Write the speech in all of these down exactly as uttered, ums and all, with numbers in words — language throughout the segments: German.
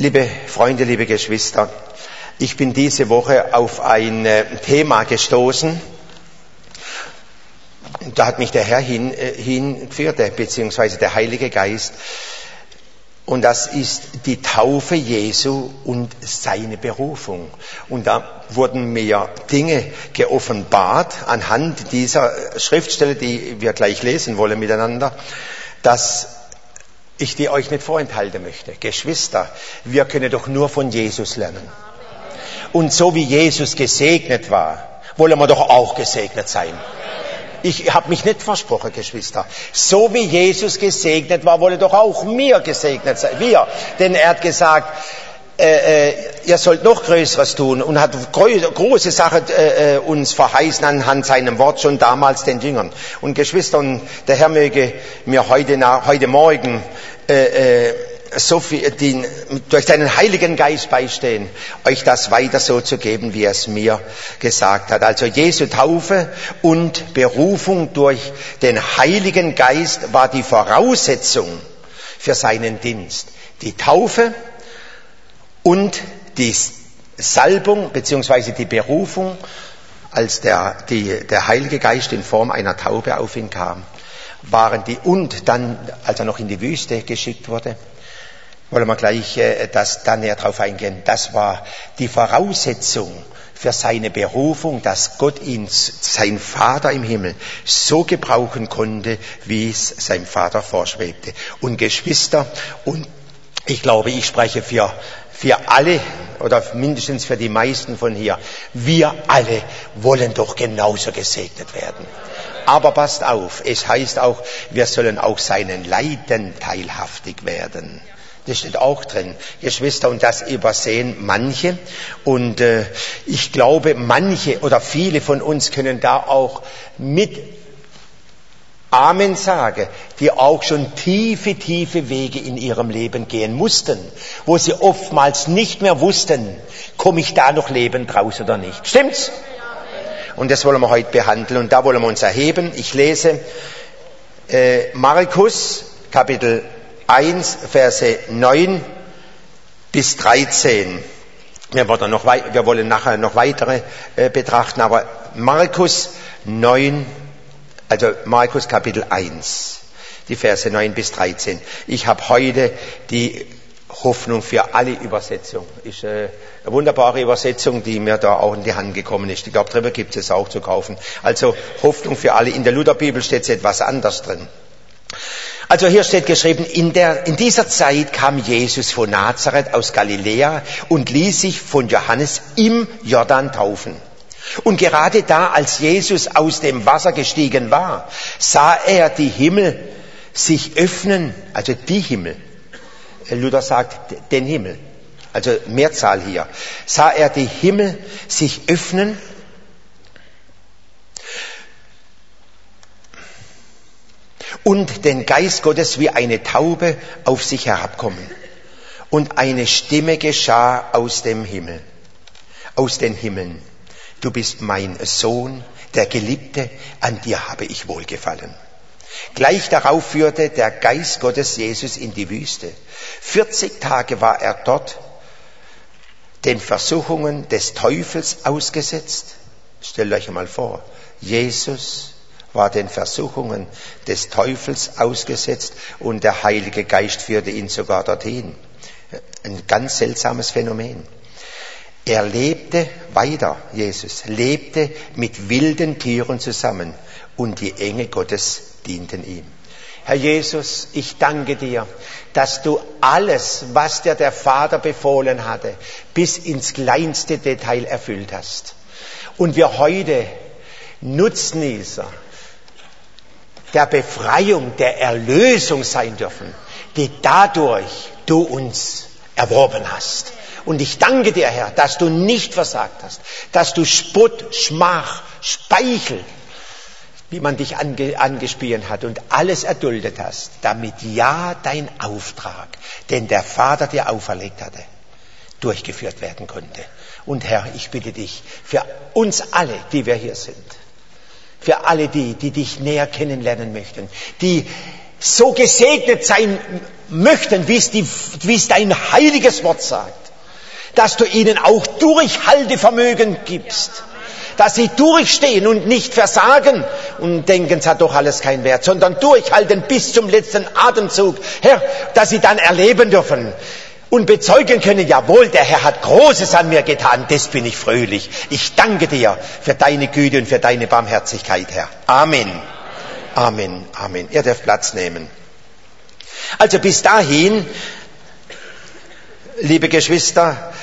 Liebe Freunde, liebe Geschwister, ich bin diese Woche auf ein Thema gestoßen. Da hat mich der Herr hin, hingeführt, beziehungsweise der Heilige Geist. Und das ist die Taufe Jesu und seine Berufung. Und da wurden mir Dinge geoffenbart anhand dieser Schriftstelle, die wir gleich lesen wollen miteinander, dass ich die euch nicht vorenthalten möchte. Geschwister, wir können doch nur von Jesus lernen. Und so wie Jesus gesegnet war, wollen wir doch auch gesegnet sein. Ich habe mich nicht versprochen, Geschwister. So wie Jesus gesegnet war, wolle doch auch mir gesegnet sein. Wir. Denn er hat gesagt, äh, äh, ihr sollt noch Größeres tun und hat große Sachen äh, uns verheißen anhand seinem Wort schon damals den Jüngern. Und Geschwister, und der Herr möge mir heute, nach, heute Morgen äh, äh, so viel, die, durch seinen Heiligen Geist beistehen, euch das weiter so zu geben, wie er es mir gesagt hat. Also Jesu Taufe und Berufung durch den Heiligen Geist war die Voraussetzung für seinen Dienst. Die Taufe und die Salbung bzw. die Berufung, als der, die, der Heilige Geist in Form einer Taube auf ihn kam, waren die, und dann, als er noch in die Wüste geschickt wurde, wollen wir gleich äh, das dann näher drauf eingehen. Das war die Voraussetzung für seine Berufung, dass Gott ihn, sein Vater im Himmel, so gebrauchen konnte, wie es seinem Vater vorschwebte. Und Geschwister, und ich glaube, ich spreche für, für alle oder mindestens für die meisten von hier, wir alle wollen doch genauso gesegnet werden. Aber passt auf, es heißt auch, wir sollen auch seinen Leiden teilhaftig werden. Das steht auch drin, Geschwister, und das übersehen manche. Und äh, ich glaube, manche oder viele von uns können da auch mit Amen sagen, die auch schon tiefe, tiefe Wege in ihrem Leben gehen mussten, wo sie oftmals nicht mehr wussten, komme ich da noch lebend raus oder nicht. Stimmt's? Und das wollen wir heute behandeln und da wollen wir uns erheben. Ich lese äh, Markus, Kapitel eins, Verse neun bis dreizehn. Wir wollen, noch, wir wollen nachher noch weitere äh, betrachten, aber Markus neun, also Markus Kapitel eins, die Verse neun bis dreizehn. Ich habe heute die Hoffnung für alle Übersetzung. Ist äh, eine wunderbare Übersetzung, die mir da auch in die Hand gekommen ist. Ich glaube, drüber gibt es auch zu kaufen. Also Hoffnung für alle. In der Lutherbibel steht etwas anders drin. Also hier steht geschrieben, in, der, in dieser Zeit kam Jesus von Nazareth aus Galiläa und ließ sich von Johannes im Jordan taufen. Und gerade da, als Jesus aus dem Wasser gestiegen war, sah er die Himmel sich öffnen, also die Himmel. Luther sagt den Himmel, also Mehrzahl hier. Sah er die Himmel sich öffnen und den Geist Gottes wie eine Taube auf sich herabkommen. Und eine Stimme geschah aus dem Himmel, aus den Himmeln. Du bist mein Sohn, der Geliebte, an dir habe ich wohlgefallen. Gleich darauf führte der Geist Gottes Jesus in die Wüste. vierzig Tage war er dort, den Versuchungen des Teufels ausgesetzt. Stellt euch einmal vor, Jesus war den Versuchungen des Teufels ausgesetzt und der Heilige Geist führte ihn sogar dorthin. Ein ganz seltsames Phänomen. Er lebte weiter, Jesus, lebte mit wilden Tieren zusammen und die Engel Gottes dienten ihm. Herr Jesus, ich danke dir, dass du alles, was dir der Vater befohlen hatte, bis ins kleinste Detail erfüllt hast. Und wir heute Nutznießer der Befreiung, der Erlösung sein dürfen, die dadurch du uns erworben hast. Und ich danke dir, Herr, dass du nicht versagt hast, dass du Spott, Schmach, Speichel, wie man dich ange, angespielt hat und alles erduldet hast, damit ja dein Auftrag, den der Vater dir auferlegt hatte, durchgeführt werden konnte. Und Herr, ich bitte dich, für uns alle, die wir hier sind, für alle die, die dich näher kennenlernen möchten, die so gesegnet sein möchten, wie es, die, wie es dein heiliges Wort sagt, dass du ihnen auch Durchhaltevermögen gibst, dass sie durchstehen und nicht versagen und denken, es hat doch alles keinen Wert, sondern durchhalten bis zum letzten Atemzug, Herr, dass sie dann erleben dürfen und bezeugen können, jawohl, der Herr hat Großes an mir getan, das bin ich fröhlich. Ich danke dir für deine Güte und für deine Barmherzigkeit, Herr. Amen. Amen. Amen. Ihr dürft Platz nehmen. Also bis dahin, liebe Geschwister,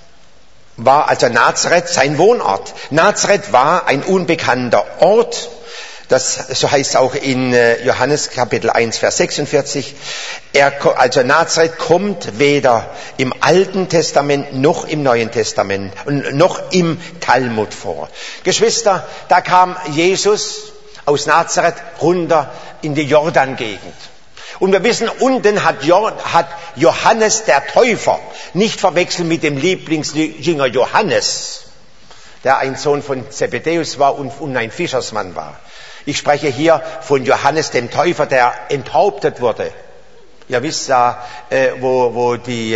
war also Nazareth sein Wohnort. Nazareth war ein unbekannter Ort. Das, so heißt es auch in Johannes Kapitel eins, Vers sechsundvierzig. Er, also Nazareth kommt weder im Alten Testament noch im Neuen Testament und noch im Talmud vor. Geschwister, da kam Jesus aus Nazareth runter in die Jordan-Gegend. Und wir wissen, unten hat Johannes der Täufer, nicht verwechseln mit dem Lieblingsjünger Johannes, der ein Sohn von Zebedeus war und ein Fischersmann war. Ich spreche hier von Johannes dem Täufer, der enthauptet wurde. Ihr wisst ja, wo, wo die,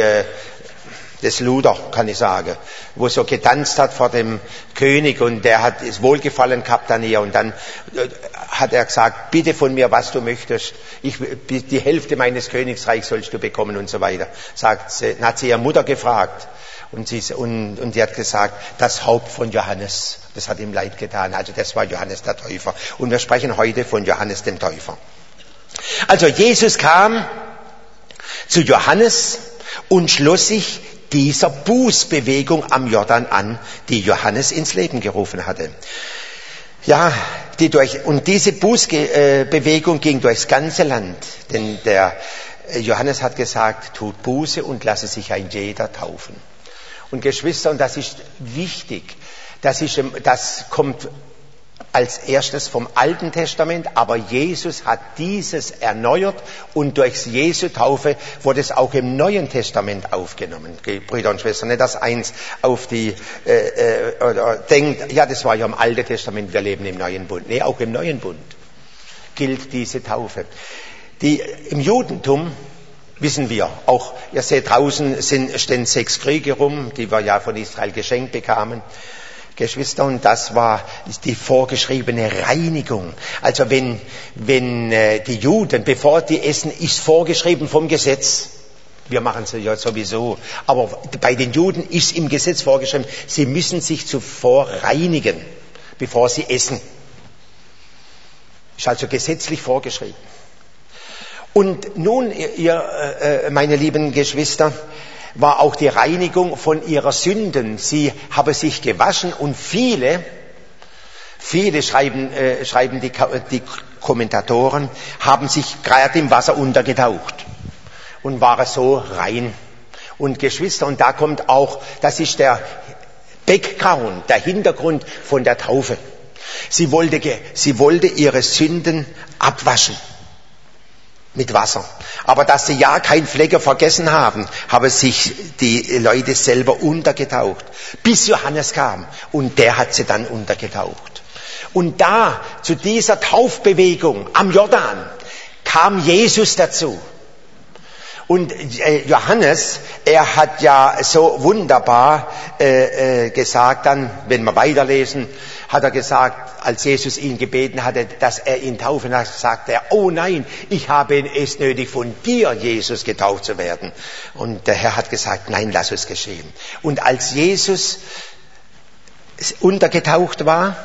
das Luder, kann ich sagen, wo so getanzt hat vor dem König und der hat es Wohlgefallen gehabt an ihr und dann hat er gesagt, bitte von mir, was du möchtest. Ich, die Hälfte meines Königsreichs sollst du bekommen und so weiter. Sagt sie, dann hat sie ihre Mutter gefragt und sie, und, und die hat gesagt, das Haupt von Johannes. Das hat ihm leid getan. Also das war Johannes der Täufer. Und wir sprechen heute von Johannes dem Täufer. Also Jesus kam zu Johannes und schloss sich dieser Bußbewegung am Jordan an, die Johannes ins Leben gerufen hatte. Ja, die durch, und diese Bußbewegung ging durchs ganze Land, denn der Johannes hat gesagt, tut Buße und lasse sich ein jeder taufen. Und Geschwister, und das ist wichtig, das, ist, das kommt als erstes vom Alten Testament, aber Jesus hat dieses erneuert und durchs Jesu Taufe wurde es auch im Neuen Testament aufgenommen. Brüder und Schwestern, nicht das eins auf die äh, äh, oder denkt, ja, das war ja im Alten Testament, wir leben im Neuen Bund. Nee, auch im Neuen Bund gilt diese Taufe. Die, im Judentum wissen wir, auch ihr seht draußen sind, stehen sechs Kriege rum, die wir ja von Israel geschenkt bekamen. Geschwister, und das war die vorgeschriebene Reinigung. Also wenn, wenn äh, die Juden, bevor die essen, ist vorgeschrieben vom Gesetz. Wir machen es ja sowieso. Aber bei den Juden ist im Gesetz vorgeschrieben, sie müssen sich zuvor reinigen, bevor sie essen. Ist also gesetzlich vorgeschrieben. Und nun, ihr, äh, meine lieben Geschwister, war auch die Reinigung von ihrer Sünden. Sie haben sich gewaschen und viele, viele schreiben, äh, schreiben die, die Kommentatoren, haben sich gerade im Wasser untergetaucht und waren so rein. Und Geschwister, und da kommt auch, das ist der Background, der Hintergrund von der Taufe. Sie wollte, sie wollte ihre Sünden abwaschen. Mit Wasser. Aber dass sie ja kein Flecken vergessen haben, haben sich die Leute selber untergetaucht. Bis Johannes kam. Und der hat sie dann untergetaucht. Und da, zu dieser Taufbewegung am Jordan, kam Jesus dazu. Und Johannes, er hat ja so wunderbar äh, äh, gesagt dann, wenn wir weiterlesen, hat er gesagt, als Jesus ihn gebeten hatte, dass er ihn taufen hat, sagt er, oh nein, ich habe es nötig, von dir, Jesus, getauft zu werden. Und der Herr hat gesagt, nein, lass es geschehen. Und als Jesus untergetaucht war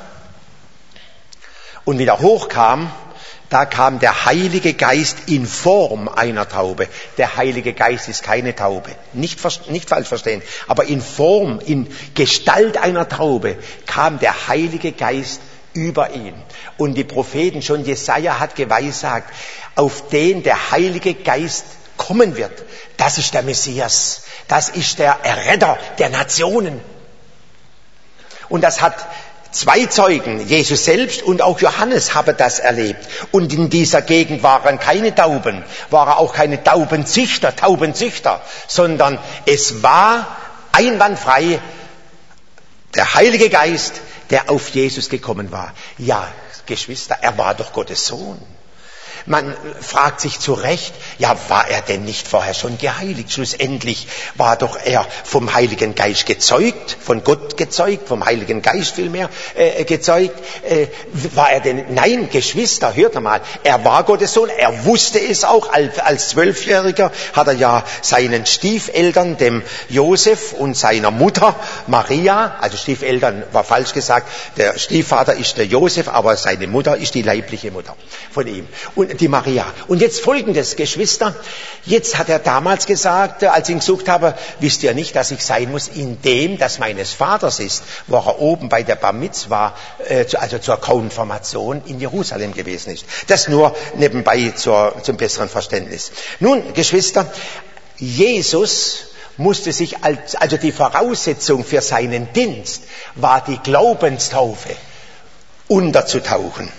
und wieder hochkam, da kam der Heilige Geist in Form einer Taube. Der Heilige Geist ist keine Taube. Nicht, nicht falsch verstehen. Aber in Form, in Gestalt einer Taube kam der Heilige Geist über ihn. Und die Propheten, schon Jesaja hat geweissagt, auf den der Heilige Geist kommen wird. Das ist der Messias. Das ist der Erretter der Nationen. Und das hat zwei Zeugen, Jesus selbst und auch Johannes, haben das erlebt. Und in dieser Gegend waren keine Tauben, waren auch keine Taubenzüchter, Taubenzüchter, sondern es war einwandfrei der Heilige Geist, der auf Jesus gekommen war. Ja, Geschwister, er war doch Gottes Sohn. Man fragt sich zu Recht, ja, war er denn nicht vorher schon geheiligt? Schlussendlich war doch er vom Heiligen Geist gezeugt, von Gott gezeugt, vom Heiligen Geist vielmehr äh, gezeugt. Äh, war er denn? Nein, Geschwister, hört mal, er war Gottes Sohn, er wusste es auch. Als, als Zwölfjähriger hat er ja seinen Stiefeltern, dem Josef und seiner Mutter Maria, also Stiefeltern war falsch gesagt, der Stiefvater ist der Josef, aber seine Mutter ist die leibliche Mutter von ihm. Und die Maria. Und jetzt Folgendes, Geschwister. Jetzt hat er damals gesagt, als ich ihn gesucht habe, wisst ihr nicht, dass ich sein muss in dem, das meines Vaters ist, wo er oben bei der Bar Mitzwa, also zur Konfirmation in Jerusalem gewesen ist. Das nur nebenbei zur, zum besseren Verständnis. Nun, Geschwister, Jesus musste sich, als, also die Voraussetzung für seinen Dienst war die Glaubenstaufe, unterzutauchen.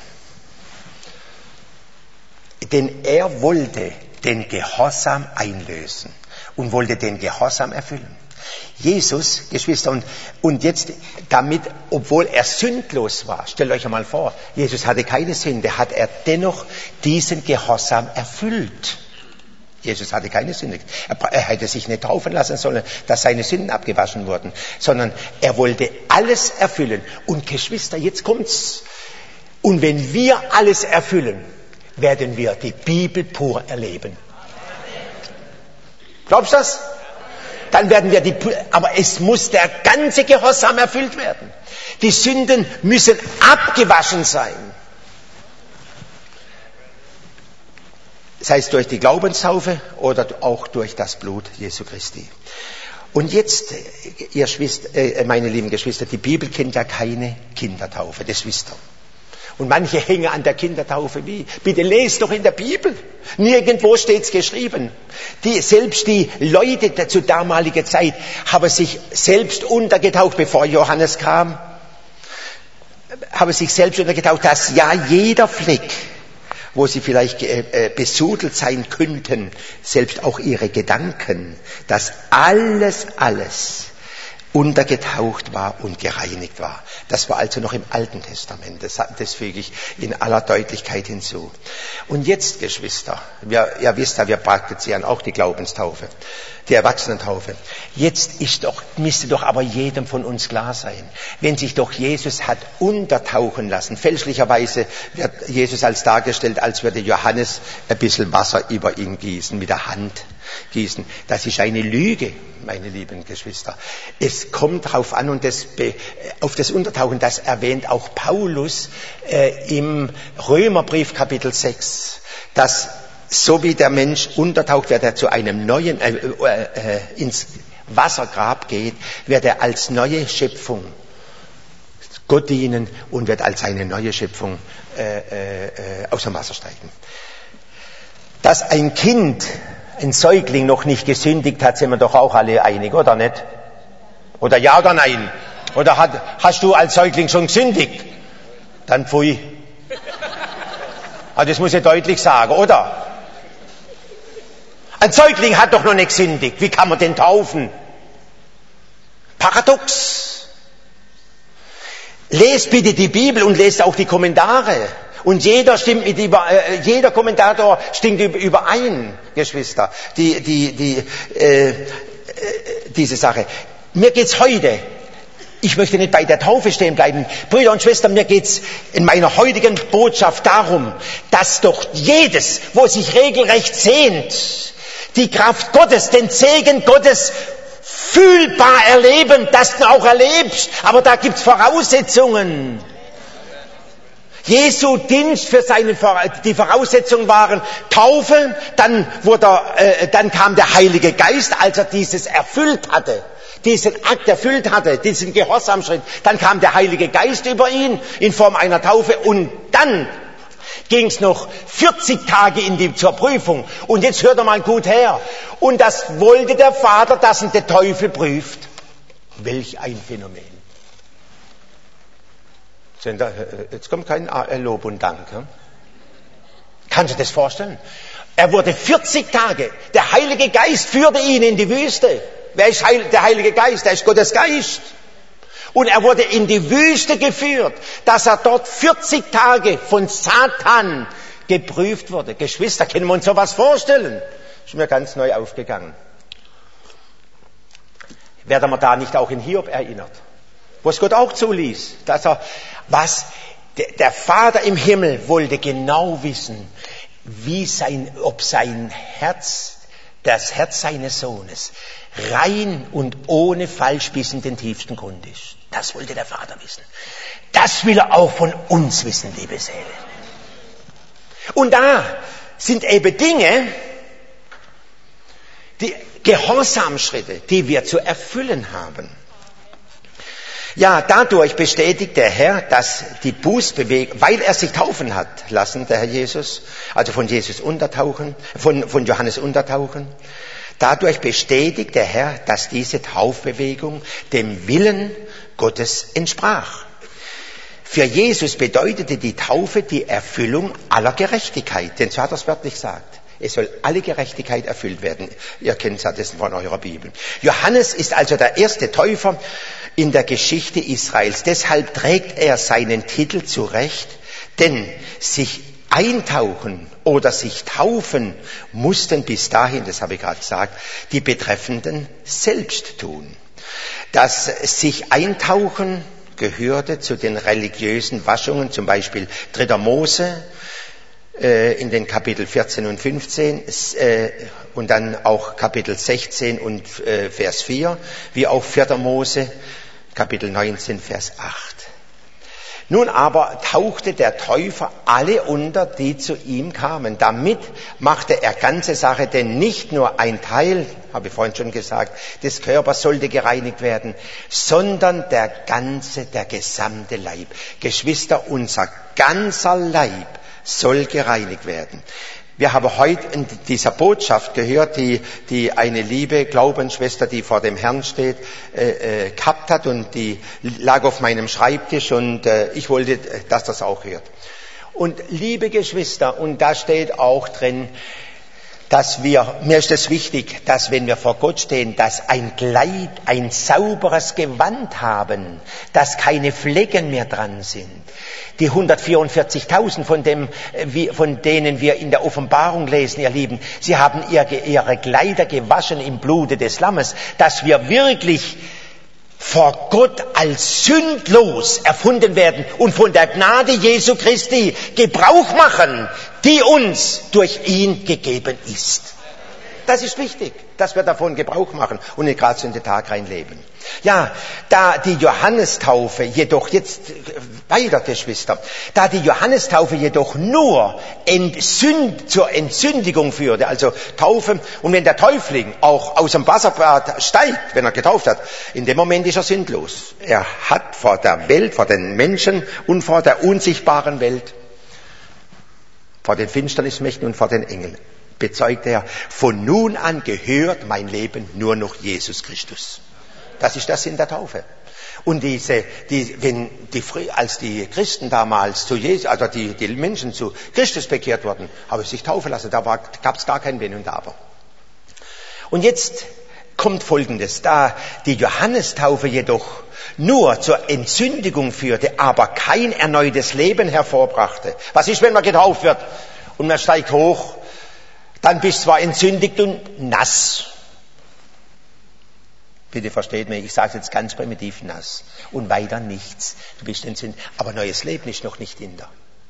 Denn er wollte den Gehorsam einlösen und wollte den Gehorsam erfüllen. Jesus, Geschwister, und, und jetzt damit, obwohl er sündlos war, stellt euch einmal vor, Jesus hatte keine Sünde, hat er dennoch diesen Gehorsam erfüllt. Jesus hatte keine Sünde. Er, er hätte sich nicht taufen lassen sollen, dass seine Sünden abgewaschen wurden, sondern er wollte alles erfüllen. Und Geschwister, jetzt kommt's. Und wenn wir alles erfüllen, werden wir die Bibel pur erleben. Glaubst du das? Dann werden wir die, aber es muss der ganze Gehorsam erfüllt werden. Die Sünden müssen abgewaschen sein. Sei es durch die Glaubenstaufe oder auch durch das Blut Jesu Christi. Und jetzt, ihr Schwester, äh, meine lieben Geschwister, die Bibel kennt ja keine Kindertaufe, das wisst ihr. Und manche hängen an der Kindertaufe wie? Bitte lest doch in der Bibel. Nirgendwo steht's geschrieben. Die, selbst die Leute zur damaligen Zeit haben sich selbst untergetaucht, bevor Johannes kam, haben sich selbst untergetaucht, dass ja jeder Fleck, wo sie vielleicht äh, besudelt sein könnten, selbst auch ihre Gedanken, dass alles, alles untergetaucht war und gereinigt war. Das war also noch im Alten Testament. Das, das füge ich in aller Deutlichkeit hinzu. Und jetzt, Geschwister, wir, ihr wisst ja, wir praktizieren auch die Glaubenstaufe, die Erwachsenentaufe. Jetzt ist doch, müsste doch aber jedem von uns klar sein, wenn sich doch Jesus hat untertauchen lassen. Fälschlicherweise wird Jesus als dargestellt, als würde Johannes ein bisschen Wasser über ihn gießen, mit der Hand gießen. Das ist eine Lüge, meine lieben Geschwister. Es kommt darauf an, und das, auf das Untertauchen, das erwähnt auch Paulus äh, im Römerbrief Kapitel sechs, dass so wie der Mensch untertaucht, wird er zu einem neuen, äh, äh, ins Wassergrab geht, wird er als neue Schöpfung Gott dienen und wird als eine neue Schöpfung äh, äh, aus dem Wasser steigen. Dass ein Kind, ein Säugling noch nicht gesündigt hat, sind wir doch auch alle einig, oder nicht? Oder ja oder nein? Oder hat, hast du als Säugling schon gesündigt? Dann pfui. Aber das muss ich deutlich sagen, oder? Ein Säugling hat doch noch nicht gesündigt. Wie kann man den taufen? Paradox. Lest bitte die Bibel und lest auch die Kommentare. Und jeder stimmt mit über, äh, jeder Kommentator stimmt überein, Geschwister, die, die, die, äh, äh, diese Sache. Mir geht's heute, ich möchte nicht bei der Taufe stehen bleiben, Brüder und Schwestern, mir geht's in meiner heutigen Botschaft darum, dass doch jedes, wo sich regelrecht sehnt, die Kraft Gottes, den Segen Gottes fühlbar erleben, das du auch erlebst, aber da gibt's Voraussetzungen. Jesu Dienst für seine, die Voraussetzungen waren Taufe, dann wurde er, äh, dann kam der Heilige Geist, als er dieses erfüllt hatte, diesen Akt erfüllt hatte, diesen Gehorsamschritt, dann kam der Heilige Geist über ihn in Form einer Taufe und dann ging es noch vierzig Tage in die, zur Prüfung. Und jetzt hört er mal gut her. Und das wollte der Vater, dass ihn der Teufel prüft. Welch ein Phänomen. Jetzt kommt kein Lob und Dank. Kannst du dir das vorstellen? Er wurde vierzig Tage, der Heilige Geist führte ihn in die Wüste. Wer ist der Heilige Geist? Er ist Gottes Geist. Und er wurde in die Wüste geführt, dass er dort vierzig Tage von Satan geprüft wurde. Geschwister, können wir uns sowas vorstellen? Ist mir ganz neu aufgegangen. Werden wir da nicht auch in Hiob erinnert? Wo es Gott auch zuließ, dass er, was, der Vater im Himmel wollte genau wissen, wie sein, ob sein Herz, das Herz seines Sohnes, rein und ohne Falsch bis in den tiefsten Grund ist. Das wollte der Vater wissen. Das will er auch von uns wissen, liebe Seele. Und da sind eben Dinge, die Gehorsamschritte, die wir zu erfüllen haben. Ja, dadurch bestätigt der Herr, dass die Bußbewegung, weil er sich taufen hat lassen, der Herr Jesus, also von Jesus untertauchen, von, von Johannes untertauchen, dadurch bestätigt der Herr, dass diese Taufbewegung dem Willen Gottes entsprach. Für Jesus bedeutete die Taufe die Erfüllung aller Gerechtigkeit, denn so hat er es wörtlich gesagt. Es soll alle Gerechtigkeit erfüllt werden. Ihr kennt ja das von eurer Bibel. Johannes ist also der erste Täufer in der Geschichte Israels. Deshalb trägt er seinen Titel zu Recht, denn sich eintauchen oder sich taufen mussten bis dahin, das habe ich gerade gesagt, die Betreffenden selbst tun. Das sich eintauchen gehörte zu den religiösen Waschungen, zum Beispiel dritter Mose, in den Kapitel vierzehn und fünfzehn äh, und dann auch Kapitel sechzehn und äh, Vers vier, wie auch vierter Mose, Kapitel neunzehn, Vers acht. Nun aber tauchte der Täufer alle unter, die zu ihm kamen. Damit machte er ganze Sache, denn nicht nur ein Teil, habe ich vorhin schon gesagt, des Körpers sollte gereinigt werden, sondern der ganze, der gesamte Leib. Geschwister, unser ganzer Leib soll gereinigt werden. Wir haben heute in dieser Botschaft gehört, die, die eine liebe Glaubensschwester, die vor dem Herrn steht, äh, äh, gehabt hat, und die lag auf meinem Schreibtisch, und äh, ich wollte, dass das auch hört. Und liebe Geschwister, und da steht auch drin, dass wir, mir ist es wichtig, dass wenn wir vor Gott stehen, dass ein Kleid, ein sauberes Gewand haben, dass keine Flecken mehr dran sind. Die hundertvierundvierzigtausend, von, dem, von denen wir in der Offenbarung lesen, ihr Lieben, sie haben ihre, ihre Kleider gewaschen im Blute des Lammes, dass wir wirklich vor Gott als sündlos erfunden werden und von der Gnade Jesu Christi Gebrauch machen, die uns durch ihn gegeben ist. Das ist wichtig, dass wir davon Gebrauch machen und nicht gerade so in den Tag reinleben. Ja, da die Johannestaufe jedoch, jetzt weiter, Geschwister, da die Johannestaufe jedoch nur Entsünd, zur Entsündigung führte, also Taufe, und wenn der Täufling auch aus dem Wasserbad steigt, wenn er getauft hat, in dem Moment ist er sündlos. Er hat vor der Welt, vor den Menschen und vor der unsichtbaren Welt, vor den Finsternismächten und vor den Engeln, bezeugt er, von nun an gehört mein Leben nur noch Jesus Christus. Das ist der Sinn der Taufe. Und diese, die, wenn die, als die Christen damals zu Jesus, also die, die Menschen zu Christus bekehrt wurden, haben sie sich taufen lassen. Da gab es gar kein Wenn und Aber. Und jetzt kommt Folgendes: Da die Johannestaufe jedoch nur zur Entsündigung führte, aber kein erneutes Leben hervorbrachte. Was ist, wenn man getauft wird und man steigt hoch? Dann bist du zwar entsündigt und nass. Bitte versteht mich, ich sage jetzt ganz primitiv nass. Und weiter nichts. Du bist entsündigt. Aber neues Leben ist noch nicht in dir.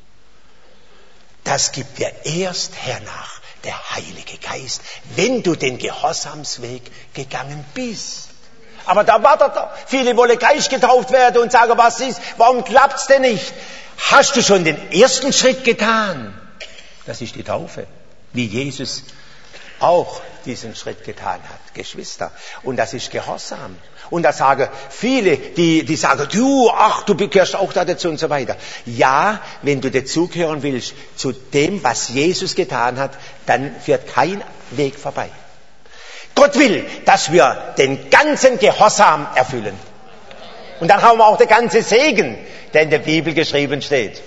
Das gibt dir erst hernach der Heilige Geist, wenn du den Gehorsamsweg gegangen bist. Aber da wartet er. Viele wollen gleich getauft werden und sagen, was ist, warum klappt's denn nicht? Hast du schon den ersten Schritt getan? Das ist die Taufe. Wie Jesus auch diesen Schritt getan hat, Geschwister. Und das ist Gehorsam. Und da sagen viele, die, die sagen, du, ach, du gehörst auch da dazu und so weiter. Ja, wenn du dazugehören willst zu dem, was Jesus getan hat, dann führt kein Weg vorbei. Gott will, dass wir den ganzen Gehorsam erfüllen. Und dann haben wir auch den ganzen Segen, der in der Bibel geschrieben steht.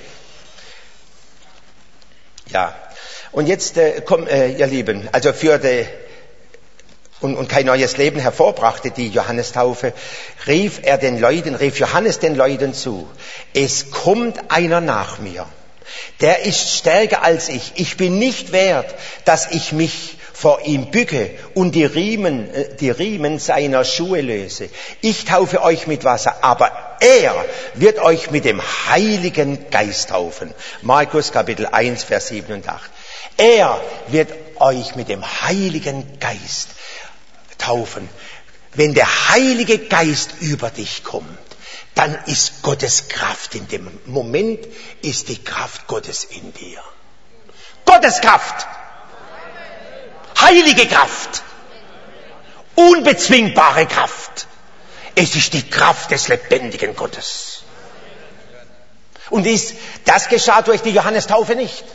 Ja. Und jetzt, äh, komm, äh, ihr Lieben, also für die, und, und kein neues Leben hervorbrachte die Johannestaufe, rief er den Leuten, rief Johannes den Leuten zu, es kommt einer nach mir, Der ist stärker als ich. Ich bin nicht wert, dass ich mich vor ihm bücke und die Riemen, die Riemen seiner Schuhe löse. Ich taufe euch mit Wasser, aber er wird euch mit dem Heiligen Geist taufen. Markus Kapitel eins, Vers sieben und acht. Er wird euch mit dem Heiligen Geist taufen. Wenn der Heilige Geist über dich kommt, dann ist Gottes Kraft in dem Moment, ist die Kraft Gottes in dir. Gottes Kraft! Heilige Kraft! Unbezwingbare Kraft! Es ist die Kraft des lebendigen Gottes. Und dies, das geschah durch die Johannestaufe nicht.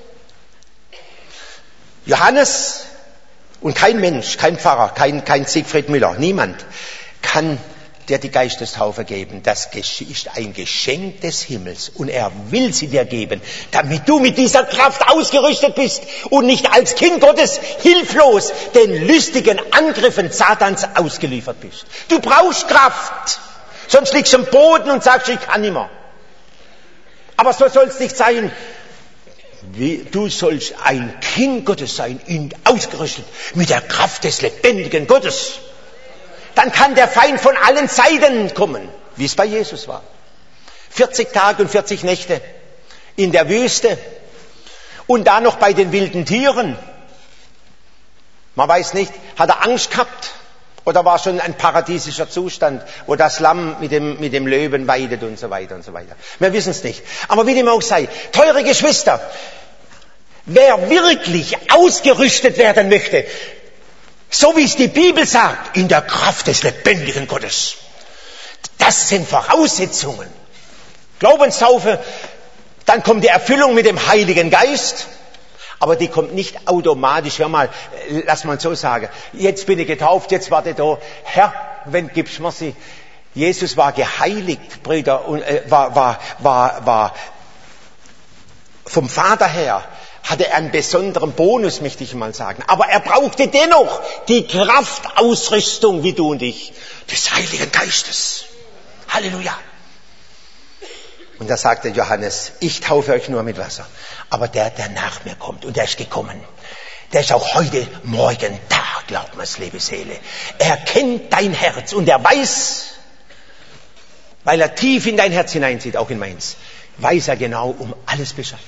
Johannes und kein Mensch, kein Pfarrer, kein, kein Siegfried Müller, niemand kann dir die Geistestaufe geben. Das ist ein Geschenk des Himmels und er will sie dir geben, damit du mit dieser Kraft ausgerüstet bist und nicht als Kind Gottes hilflos den lüstigen Angriffen Satans ausgeliefert bist. Du brauchst Kraft, sonst liegst du am Boden und sagst, ich kann nicht mehr. Aber so soll es nicht sein. Wie, du sollst ein Kind Gottes sein, ausgerüstet mit der Kraft des lebendigen Gottes. Dann kann der Feind von allen Seiten kommen, wie es bei Jesus war. vierzig Tage und vierzig Nächte in der Wüste und da noch bei den wilden Tieren. Man weiß nicht, hat er Angst gehabt oder war schon ein paradiesischer Zustand, wo das Lamm mit dem, mit dem Löwen weidet und so weiter und so weiter. Wir wissen es nicht. Aber wie dem auch sei, teure Geschwister, wer wirklich ausgerüstet werden möchte, so wie es die Bibel sagt, in der Kraft des lebendigen Gottes. Das sind Voraussetzungen. Glaubenstaufe, dann kommt die Erfüllung mit dem Heiligen Geist, aber die kommt nicht automatisch. Hör mal, lass mal so sagen, jetzt bin ich getauft, jetzt warte da, Herr, wenn gibst mir sie. Jesus war geheiligt, Brüder, und äh, war, war, war, war vom Vater her, hatte er einen besonderen Bonus, möchte ich mal sagen. Aber er brauchte dennoch die Kraftausrüstung, wie du und ich, des Heiligen Geistes. Halleluja. Und da sagte Johannes, ich taufe euch nur mit Wasser. Aber der, der nach mir kommt, und der ist gekommen, der ist auch heute, morgen da, glaub mir's, liebe Seele. Er kennt dein Herz und er weiß, weil er tief in dein Herz hineinsieht, auch in meins, weiß er genau um alles Bescheid.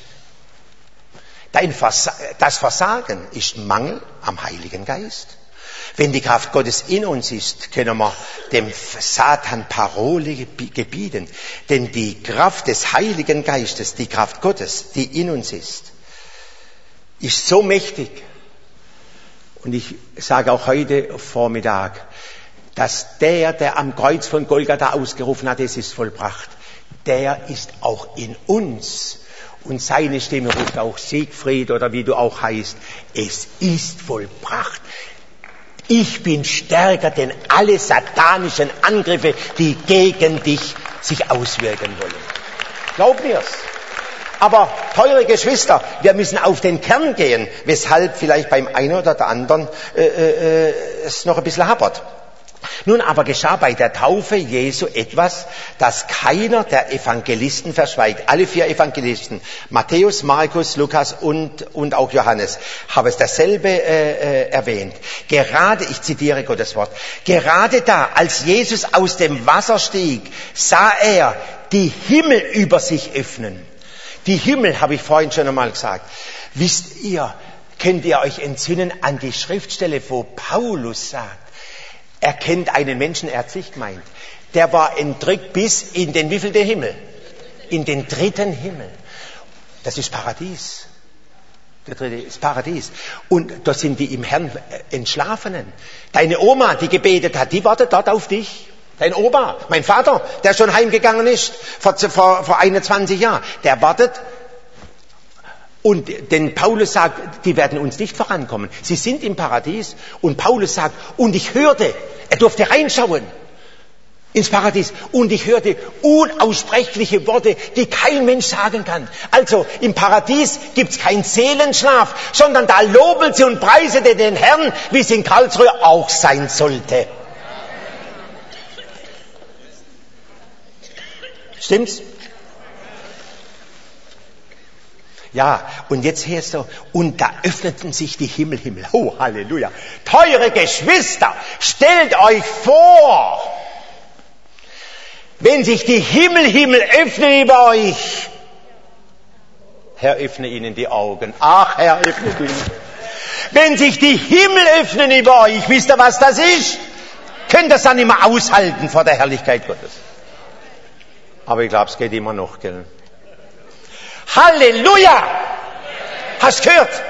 Dein Versa- das Versagen ist Mangel am Heiligen Geist. Wenn die Kraft Gottes in uns ist, können wir dem Satan Parole gebieten. Denn die Kraft des Heiligen Geistes, die Kraft Gottes, die in uns ist, ist so mächtig. Und ich sage auch heute Vormittag, dass der, der am Kreuz von Golgatha ausgerufen hat, es ist vollbracht, der ist auch in uns. Und seine Stimme ruft auch Siegfried oder wie du auch heißt, es ist vollbracht. Ich bin stärker denn alle satanischen Angriffe, die gegen dich sich auswirken wollen. Glaub mir's. Aber, teure Geschwister, wir müssen auf den Kern gehen, weshalb vielleicht beim einen oder der anderen äh, äh, es noch ein bisschen hapert. Nun aber geschah bei der Taufe Jesu etwas, das keiner der Evangelisten verschweigt. Alle vier Evangelisten, Matthäus, Markus, Lukas und, und auch Johannes, haben es dasselbe äh, äh, erwähnt. Gerade, ich zitiere Gottes Wort, gerade da, als Jesus aus dem Wasser stieg, sah er die Himmel über sich öffnen. Die Himmel, habe ich vorhin schon einmal gesagt. Wisst ihr, könnt ihr euch entsinnen an die Schriftstelle, wo Paulus sagt, er kennt einen Menschen, er hat sich gemeint. Der war entrückt bis in den wievielten Himmel? In den dritten Himmel. Das ist Paradies. Der dritte ist Paradies. Und da sind die im Herrn Entschlafenen. Deine Oma, die gebetet hat, die wartet dort auf dich. Dein Opa, mein Vater, der schon heimgegangen ist, vor, vor, vor einundzwanzig Jahren, der wartet. Und denn Paulus sagt, die werden uns nicht vorankommen. Sie sind im Paradies und Paulus sagt, und ich hörte, er durfte reinschauen ins Paradies, und ich hörte unaussprechliche Worte, die kein Mensch sagen kann. Also im Paradies gibt's keinen Seelenschlaf, sondern da loben sie und preisen den Herrn, wie es in Karlsruhe auch sein sollte. Stimmt's? Ja, und jetzt hörst du, und da öffneten sich die Himmel, Himmel. Oh, Halleluja. Teure Geschwister, stellt euch vor, wenn sich die Himmel, Himmel öffnen über euch. Herr, öffne ihnen die Augen. Ach, Herr, öffne ihnen. Wenn sich die Himmel öffnen über euch, wisst ihr, was das ist? Könnt ihr das dann immer aushalten vor der Herrlichkeit Gottes. Aber ich glaube, es geht immer noch, gell? Halleluja! Hast du gehört?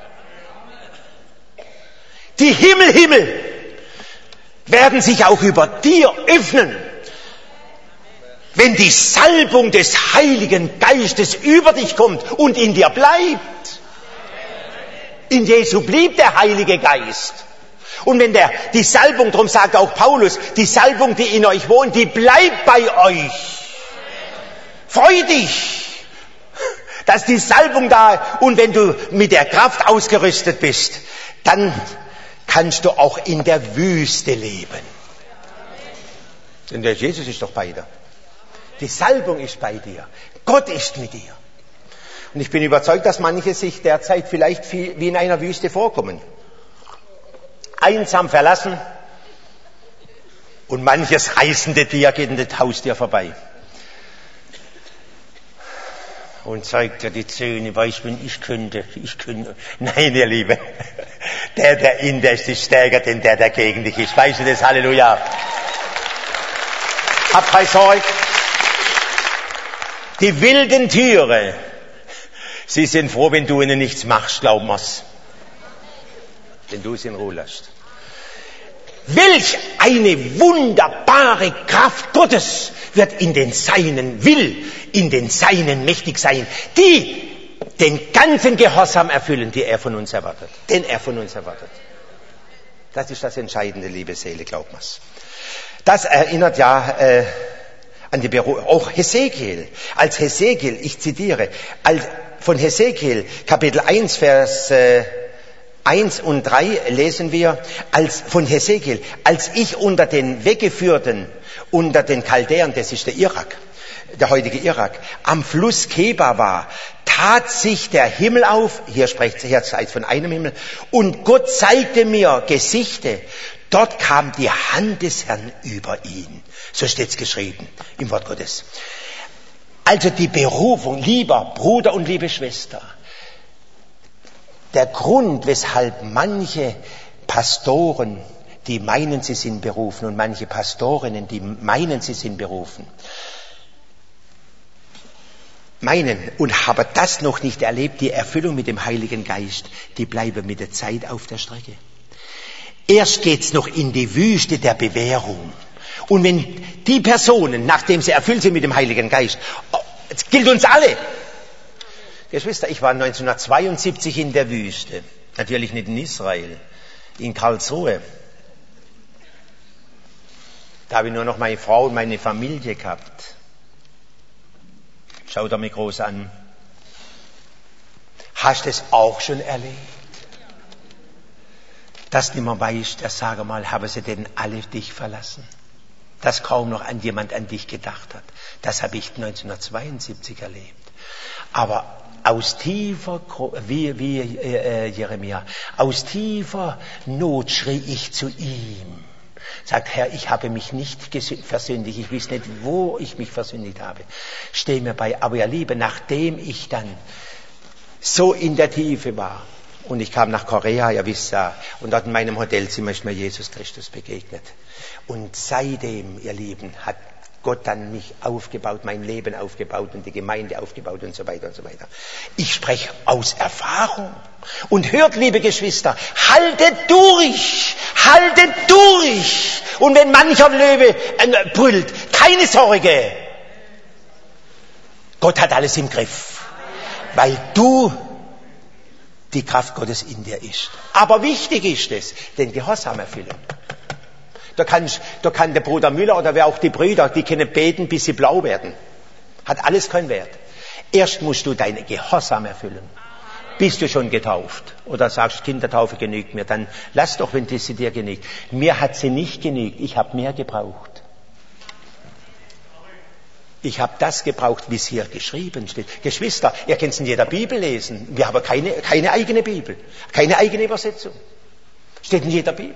Die Himmel, Himmel werden sich auch über dir öffnen, wenn die Salbung des Heiligen Geistes über dich kommt und in dir bleibt. In Jesu blieb der Heilige Geist. Und wenn der, die Salbung, darum sagt auch Paulus, die Salbung, die in euch wohnt, die bleibt bei euch. Freu dich, dass die Salbung da ist. Und wenn du mit der Kraft ausgerüstet bist, dann kannst du auch in der Wüste leben. Denn der Jesus ist doch bei dir. Die Salbung ist bei dir. Gott ist mit dir. Und ich bin überzeugt, dass manche sich derzeit vielleicht wie in einer Wüste vorkommen. Einsam verlassen. Und manches reißende Tier geht in das Haustier vorbei. Und zeigt dir die Zähne, weißt du, ich könnte, ich könnte. Nein, ihr Liebe. Der, der in dir ist, ist stärker, denn der, der gegen dich ist. Weißt du das? Halleluja. Habt keine Sorge. Die wilden Tiere, sie sind froh, wenn du ihnen nichts machst, glaub mir's. Wenn du sie in Ruhe lässt. Welch eine wunderbare Kraft Gottes wird in den Seinen will, in den Seinen mächtig sein, die den ganzen Gehorsam erfüllen, die er von uns erwartet. Den er von uns erwartet. Das ist das Entscheidende, liebe Seele, glaub mir's. Das erinnert ja äh, an die Berufung. Auch Hesekiel. Als Hesekiel, ich zitiere, als, von Hesekiel, Kapitel eins, Vers äh, eins und drei lesen wir, als, von Hesekiel, als ich unter den Weggeführten, unter den Chaldäern, das ist der Irak, der heutige Irak, am Fluss Keba war, tat sich der Himmel auf, hier spricht hier von einem Himmel, und Gott zeigte mir Gesichte. Dort kam die Hand des Herrn über ihn. So steht's geschrieben im Wort Gottes. Also die Berufung, lieber Bruder und liebe Schwester, der Grund, weshalb manche Pastoren, die meinen, sie sind berufen, und manche Pastorinnen, die meinen, sie sind berufen, meinen und haben das noch nicht erlebt, die Erfüllung mit dem Heiligen Geist, die bleiben mit der Zeit auf der Strecke. Erst geht's noch in die Wüste der Bewährung. Und wenn die Personen, nachdem sie erfüllt sind mit dem Heiligen Geist, es gilt uns alle. Geschwister, ich war neunzehnhundertzweiundsiebzig in der Wüste. Natürlich nicht in Israel, in Karlsruhe. Da habe ich nur noch meine Frau und meine Familie gehabt. Schaut er mich groß an. Hast du es auch schon erlebt? Dass niemand weiß, der sage mal, haben sie denn alle dich verlassen? Dass kaum noch an jemand an dich gedacht hat. Das habe ich neunzehnhundertzweiundsiebzig erlebt. Aber aus tiefer, wie, wie äh, Jeremia, aus tiefer Not schrie ich zu ihm. Sagt, Herr, ich habe mich nicht versündigt, ich weiß nicht, wo ich mich versündigt habe. Steh mir bei, aber ihr Liebe, nachdem ich dann so in der Tiefe war, und ich kam nach Korea, ihr wisst ja, und dort in meinem Hotelzimmer ist mir Jesus Christus begegnet. Und seitdem, ihr Lieben, hat Gott dann mich aufgebaut, mein Leben aufgebaut und die Gemeinde aufgebaut und so weiter und so weiter. Ich spreche aus Erfahrung. Und hört, liebe Geschwister, haltet durch, haltet durch. Und wenn mancher Löwe äh, brüllt, keine Sorge. Gott hat alles im Griff. Weil du die Kraft Gottes in dir ist. Aber wichtig ist es, den Gehorsam erfüllen. Da kann, da kann der Bruder Müller oder wer auch die Brüder, die können beten, bis sie blau werden. Hat alles keinen Wert. Erst musst du deinen Gehorsam erfüllen. Bist du schon getauft? Oder sagst, Kindertaufe genügt mir, dann lass doch, wenn sie dir genügt. Mir hat sie nicht genügt, ich habe mehr gebraucht. Ich habe das gebraucht, wie es hier geschrieben steht. Geschwister, ihr könnt es in jeder Bibel lesen. Wir haben keine, keine eigene Bibel, keine eigene Übersetzung. Steht in jeder Bibel.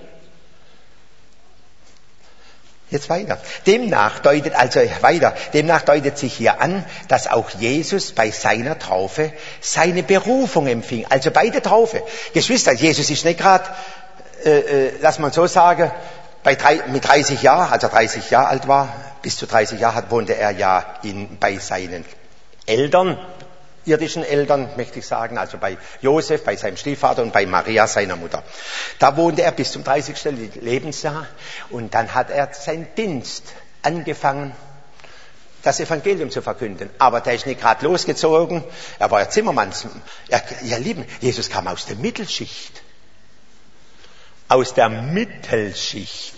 Jetzt weiter. Demnach deutet, also weiter, demnach deutet sich hier an, dass auch Jesus bei seiner Taufe seine Berufung empfing. Also bei der Taufe. Geschwister, Jesus ist nicht gerade, äh, äh, lass mal so sagen, bei drei, mit dreißig Jahren, als er dreißig Jahre alt war, bis zu dreißig Jahren wohnte er ja in, bei seinen Eltern, irdischen Eltern, möchte ich sagen, also bei Josef, bei seinem Stiefvater und bei Maria, seiner Mutter. Da wohnte er bis zum dreißigsten Lebensjahr und dann hat er seinen Dienst angefangen, das Evangelium zu verkünden. Aber der ist nicht gerade losgezogen, er war ja Zimmermann. Ja, ihr Lieben, Jesus kam aus der Mittelschicht. Aus der Mittelschicht.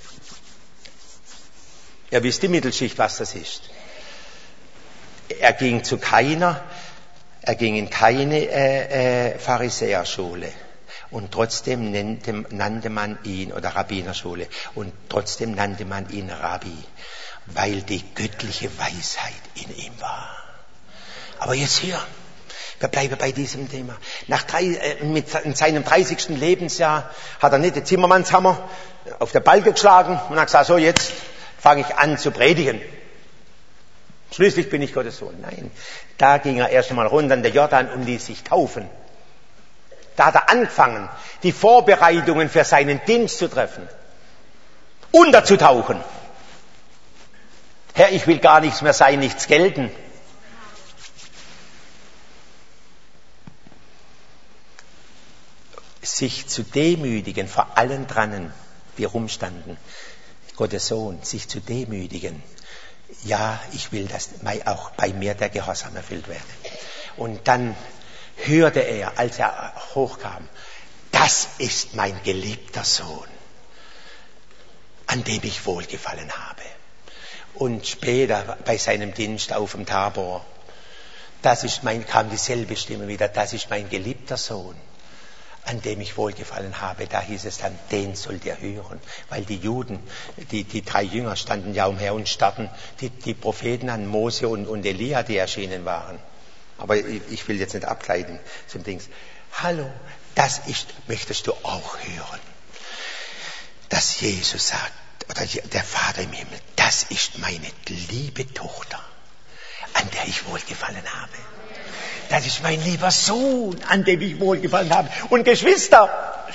Ihr wisst die Mittelschicht, was das ist. Er ging zu keiner Er ging in keine äh, äh, Pharisäerschule und trotzdem nannte, nannte man ihn, oder Rabbinerschule, und trotzdem nannte man ihn Rabbi, weil die göttliche Weisheit in ihm war. Aber jetzt hier, wir bleiben bei diesem Thema. Nach drei, äh, mit, in seinem dreißigsten Lebensjahr hat er nicht den Zimmermannshammer auf der Balke geschlagen und hat gesagt, so jetzt fange ich an zu predigen. Schließlich bin ich Gottes Sohn. Nein, da ging er erst einmal runter in den Jordan und ließ sich taufen. Da hat er angefangen, die Vorbereitungen für seinen Dienst zu treffen. Unterzutauchen. Herr, ich will gar nichts mehr sein, nichts gelten. Sich zu demütigen vor allen drannen, die rumstanden. Gottes Sohn, sich zu demütigen. Ja, ich will, dass auch bei mir der Gehorsam erfüllt werde. Und dann hörte er, als er hochkam, das ist mein geliebter Sohn, an dem ich wohlgefallen habe. Und später bei seinem Dienst auf dem Tabor, das ist mein, kam dieselbe Stimme wieder, das ist mein geliebter Sohn, an dem ich wohlgefallen habe. Da hieß es dann, den sollt ihr hören. Weil die Juden, die, die drei Jünger standen ja umher und starrten die, die Propheten an, Mose und, und Elia, die erschienen waren. Aber ich, ich will jetzt nicht abgleiten zum Dings. Hallo, das ist, möchtest du auch hören, dass Jesus sagt, oder der Vater im Himmel, das ist meine liebe Tochter, an der ich wohlgefallen habe. Das ist mein lieber Sohn, an dem ich wohlgefallen habe. Und Geschwister,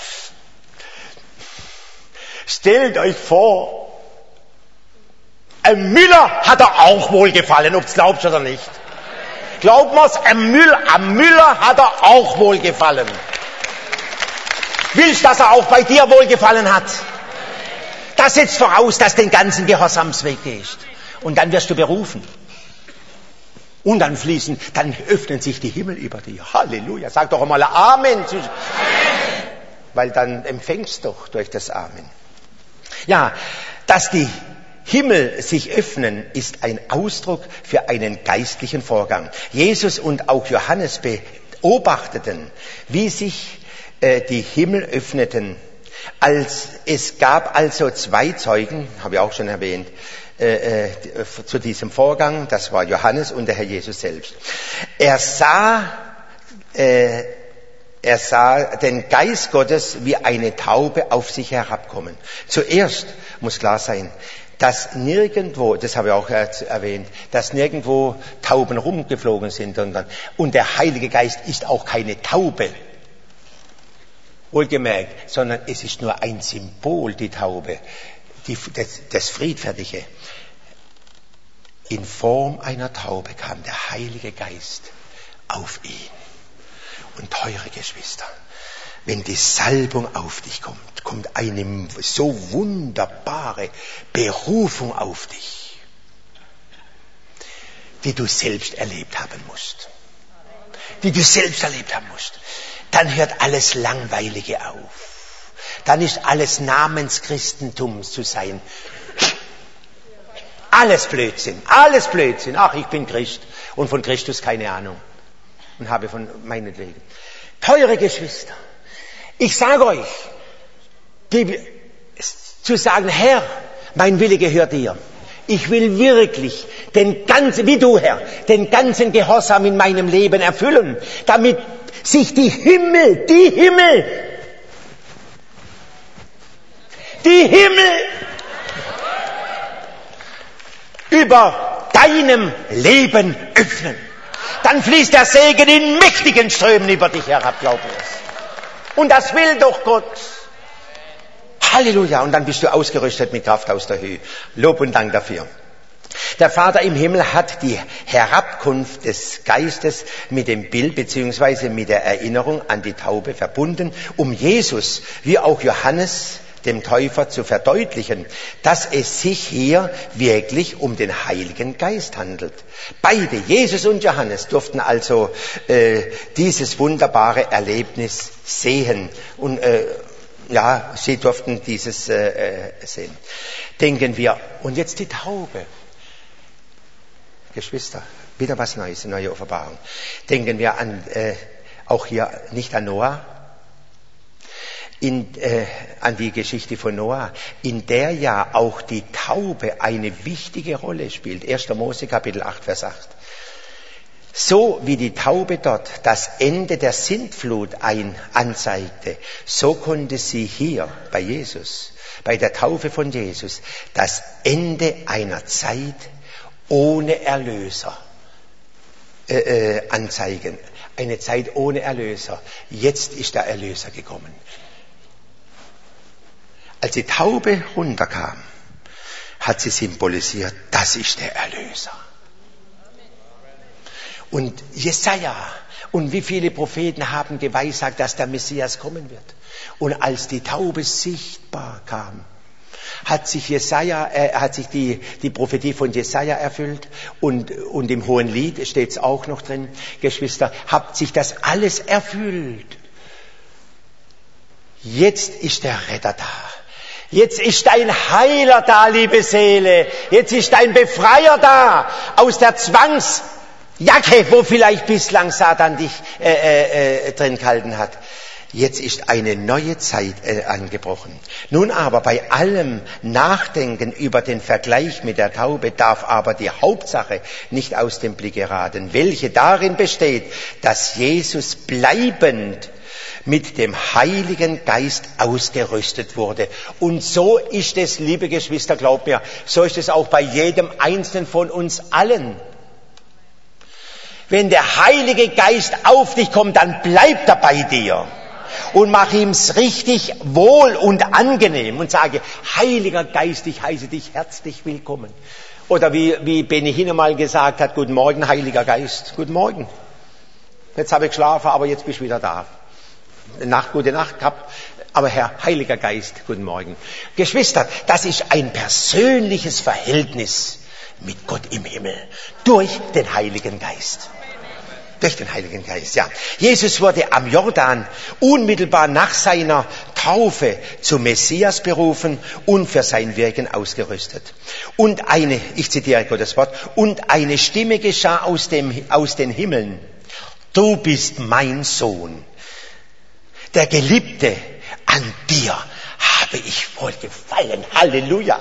stellt euch vor, ein Müller hat er auch wohlgefallen, ob es glaubt oder nicht. Glaubt man's, ein Müller, am Müller hat er auch wohlgefallen. Willst, dass er auch bei dir wohlgefallen hat? Das setzt voraus, dass du den ganzen Gehorsamsweg gehst. Und dann wirst du berufen. Und dann fließen, dann öffnen sich die Himmel über dir. Halleluja. Sag doch einmal Amen. Amen. Weil dann empfängst du doch durch das Amen. Ja, dass die Himmel sich öffnen, ist ein Ausdruck für einen geistlichen Vorgang. Jesus und auch Johannes beobachteten, wie sich äh, die Himmel öffneten. Als, es gab also zwei Zeugen, habe ich auch schon erwähnt, Äh, äh, zu diesem Vorgang, das war Johannes und der Herr Jesus selbst. Er sah, äh, er sah den Geist Gottes wie eine Taube auf sich herabkommen. Zuerst muss klar sein, dass nirgendwo, das habe ich auch erwähnt, dass nirgendwo Tauben rumgeflogen sind, und, und der Heilige Geist ist auch keine Taube. Wohlgemerkt, sondern es ist nur ein Symbol, die Taube. Die, das, das Friedfertige. In Form einer Taube kam der Heilige Geist auf ihn. Und teure Geschwister, wenn die Salbung auf dich kommt, kommt eine so wunderbare Berufung auf dich, die du selbst erlebt haben musst. Die du selbst erlebt haben musst. Dann hört alles Langweilige auf. Dann ist alles Namenschristentum zu sein. Alles Blödsinn, alles Blödsinn. Ach, ich bin Christ und von Christus keine Ahnung. Und habe von meinetwegen. Teure Geschwister, ich sage euch, die, zu sagen, Herr, mein Wille gehört dir. Ich will wirklich den ganzen, wie du Herr, den ganzen Gehorsam in meinem Leben erfüllen, damit sich die Himmel, die Himmel, die Himmel über deinem Leben öffnen. Dann fließt der Segen in mächtigen Strömen über dich herab, glaub mir's. Und das will doch Gott. Halleluja. Und dann bist du ausgerüstet mit Kraft aus der Höhe. Lob und Dank dafür. Der Vater im Himmel hat die Herabkunft des Geistes mit dem Bild beziehungsweise mit der Erinnerung an die Taube verbunden, um Jesus, wie auch Johannes, dem Täufer, zu verdeutlichen, dass es sich hier wirklich um den Heiligen Geist handelt. Beide, Jesus und Johannes, durften also äh, dieses wunderbare Erlebnis sehen und äh, ja, sie durften dieses äh, sehen. Denken wir, und jetzt die Taube. Geschwister, wieder was Neues, eine neue Offenbarung. Denken wir an, äh, auch hier nicht an Noah, in, äh, an die Geschichte von Noah, in der ja auch die Taube eine wichtige Rolle spielt. erster Mose Kapitel acht, Vers acht. So wie die Taube dort das Ende der Sintflut ein anzeigte, so konnte sie hier bei Jesus, bei der Taufe von Jesus, das Ende einer Zeit ohne Erlöser äh, äh, anzeigen. Eine Zeit ohne Erlöser. Jetzt ist der Erlöser gekommen. Als die Taube runterkam, hat sie symbolisiert, das ist der Erlöser. Und Jesaja und wie viele Propheten haben geweissagt, dass der Messias kommen wird. Und als die Taube sichtbar kam, hat sich Jesaja, äh, hat sich die, die Prophetie von Jesaja erfüllt und, und im Hohen Lied steht es auch noch drin. Geschwister, hat sich das alles erfüllt. Jetzt ist der Retter da. Jetzt ist dein Heiler da, liebe Seele. Jetzt ist dein Befreier da aus der Zwangsjacke, wo vielleicht bislang Satan dich äh, äh, äh, drin gehalten hat. Jetzt ist eine neue Zeit äh, angebrochen. Nun aber bei allem Nachdenken über den Vergleich mit der Taube darf aber die Hauptsache nicht aus dem Blick geraten, welche darin besteht, dass Jesus bleibend mit dem Heiligen Geist ausgerüstet wurde. Und so ist es, liebe Geschwister, glaubt mir, so ist es auch bei jedem Einzelnen von uns allen. Wenn der Heilige Geist auf dich kommt, dann bleibt er bei dir. Und mach ihm's richtig wohl und angenehm und sage, Heiliger Geist, ich heiße dich herzlich willkommen. Oder wie, wie Benny Hinne mal gesagt hat, guten Morgen, Heiliger Geist, guten Morgen. Jetzt habe ich geschlafen, aber jetzt bist du wieder da. Nacht, gute Nacht gehabt, aber Herr, Heiliger Geist, guten Morgen. Geschwister, das ist ein persönliches Verhältnis mit Gott im Himmel durch den Heiligen Geist. Durch den Heiligen Geist, ja. Jesus wurde am Jordan unmittelbar nach seiner Taufe zum Messias berufen und für sein Wirken ausgerüstet. Und eine, ich zitiere Gottes Wort, und eine Stimme geschah aus dem, aus den Himmeln. Du bist mein Sohn, der Geliebte, an dir habe ich wohlgefallen. Halleluja.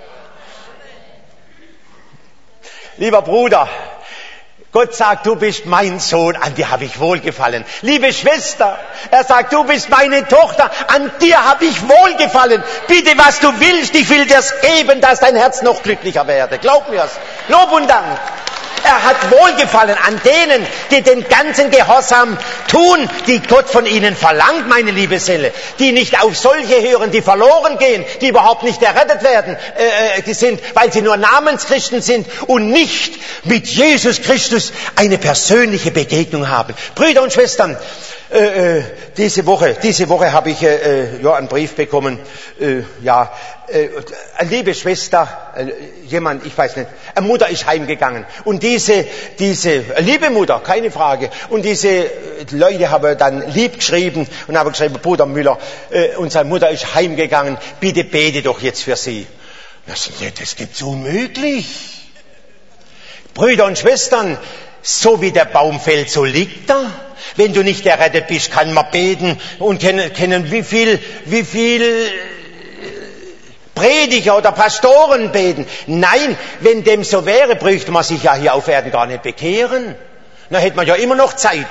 Lieber Bruder, Gott sagt, du bist mein Sohn, an dir habe ich wohlgefallen. Liebe Schwester, er sagt, du bist meine Tochter, an dir habe ich wohlgefallen. Bitte, was du willst, ich will dir's geben, dass dein Herz noch glücklicher werde. Glaub mir's. Lob und Dank. Er hat Wohlgefallen an denen, die den ganzen Gehorsam tun, die Gott von ihnen verlangt, meine liebe Seele. Die nicht auf solche hören, die verloren gehen, die überhaupt nicht errettet werden, äh, die sind, weil sie nur Namenschristen sind und nicht mit Jesus Christus eine persönliche Begegnung haben. Brüder und Schwestern, äh, äh, diese Woche, diese Woche habe ich äh, ja einen Brief bekommen, äh, ja, äh, liebe Schwester, äh, jemand, ich weiß nicht, eine Mutter ist heimgegangen und diese, diese liebe Mutter, keine Frage, und diese Leute haben dann lieb geschrieben und haben geschrieben, Bruder Müller, äh, unsere Mutter ist heimgegangen, bitte bete doch jetzt für sie. Das, das gibt's unmöglich. Brüder und Schwestern, so wie der Baum fällt, so liegt er. Wenn du nicht errettet bist, kann man beten und kennen, kennen wie viel, wie viel Prediger oder Pastoren beten. Nein, wenn dem so wäre, bräuchte man sich ja hier auf Erden gar nicht bekehren. Dann hätte man ja immer noch Zeit.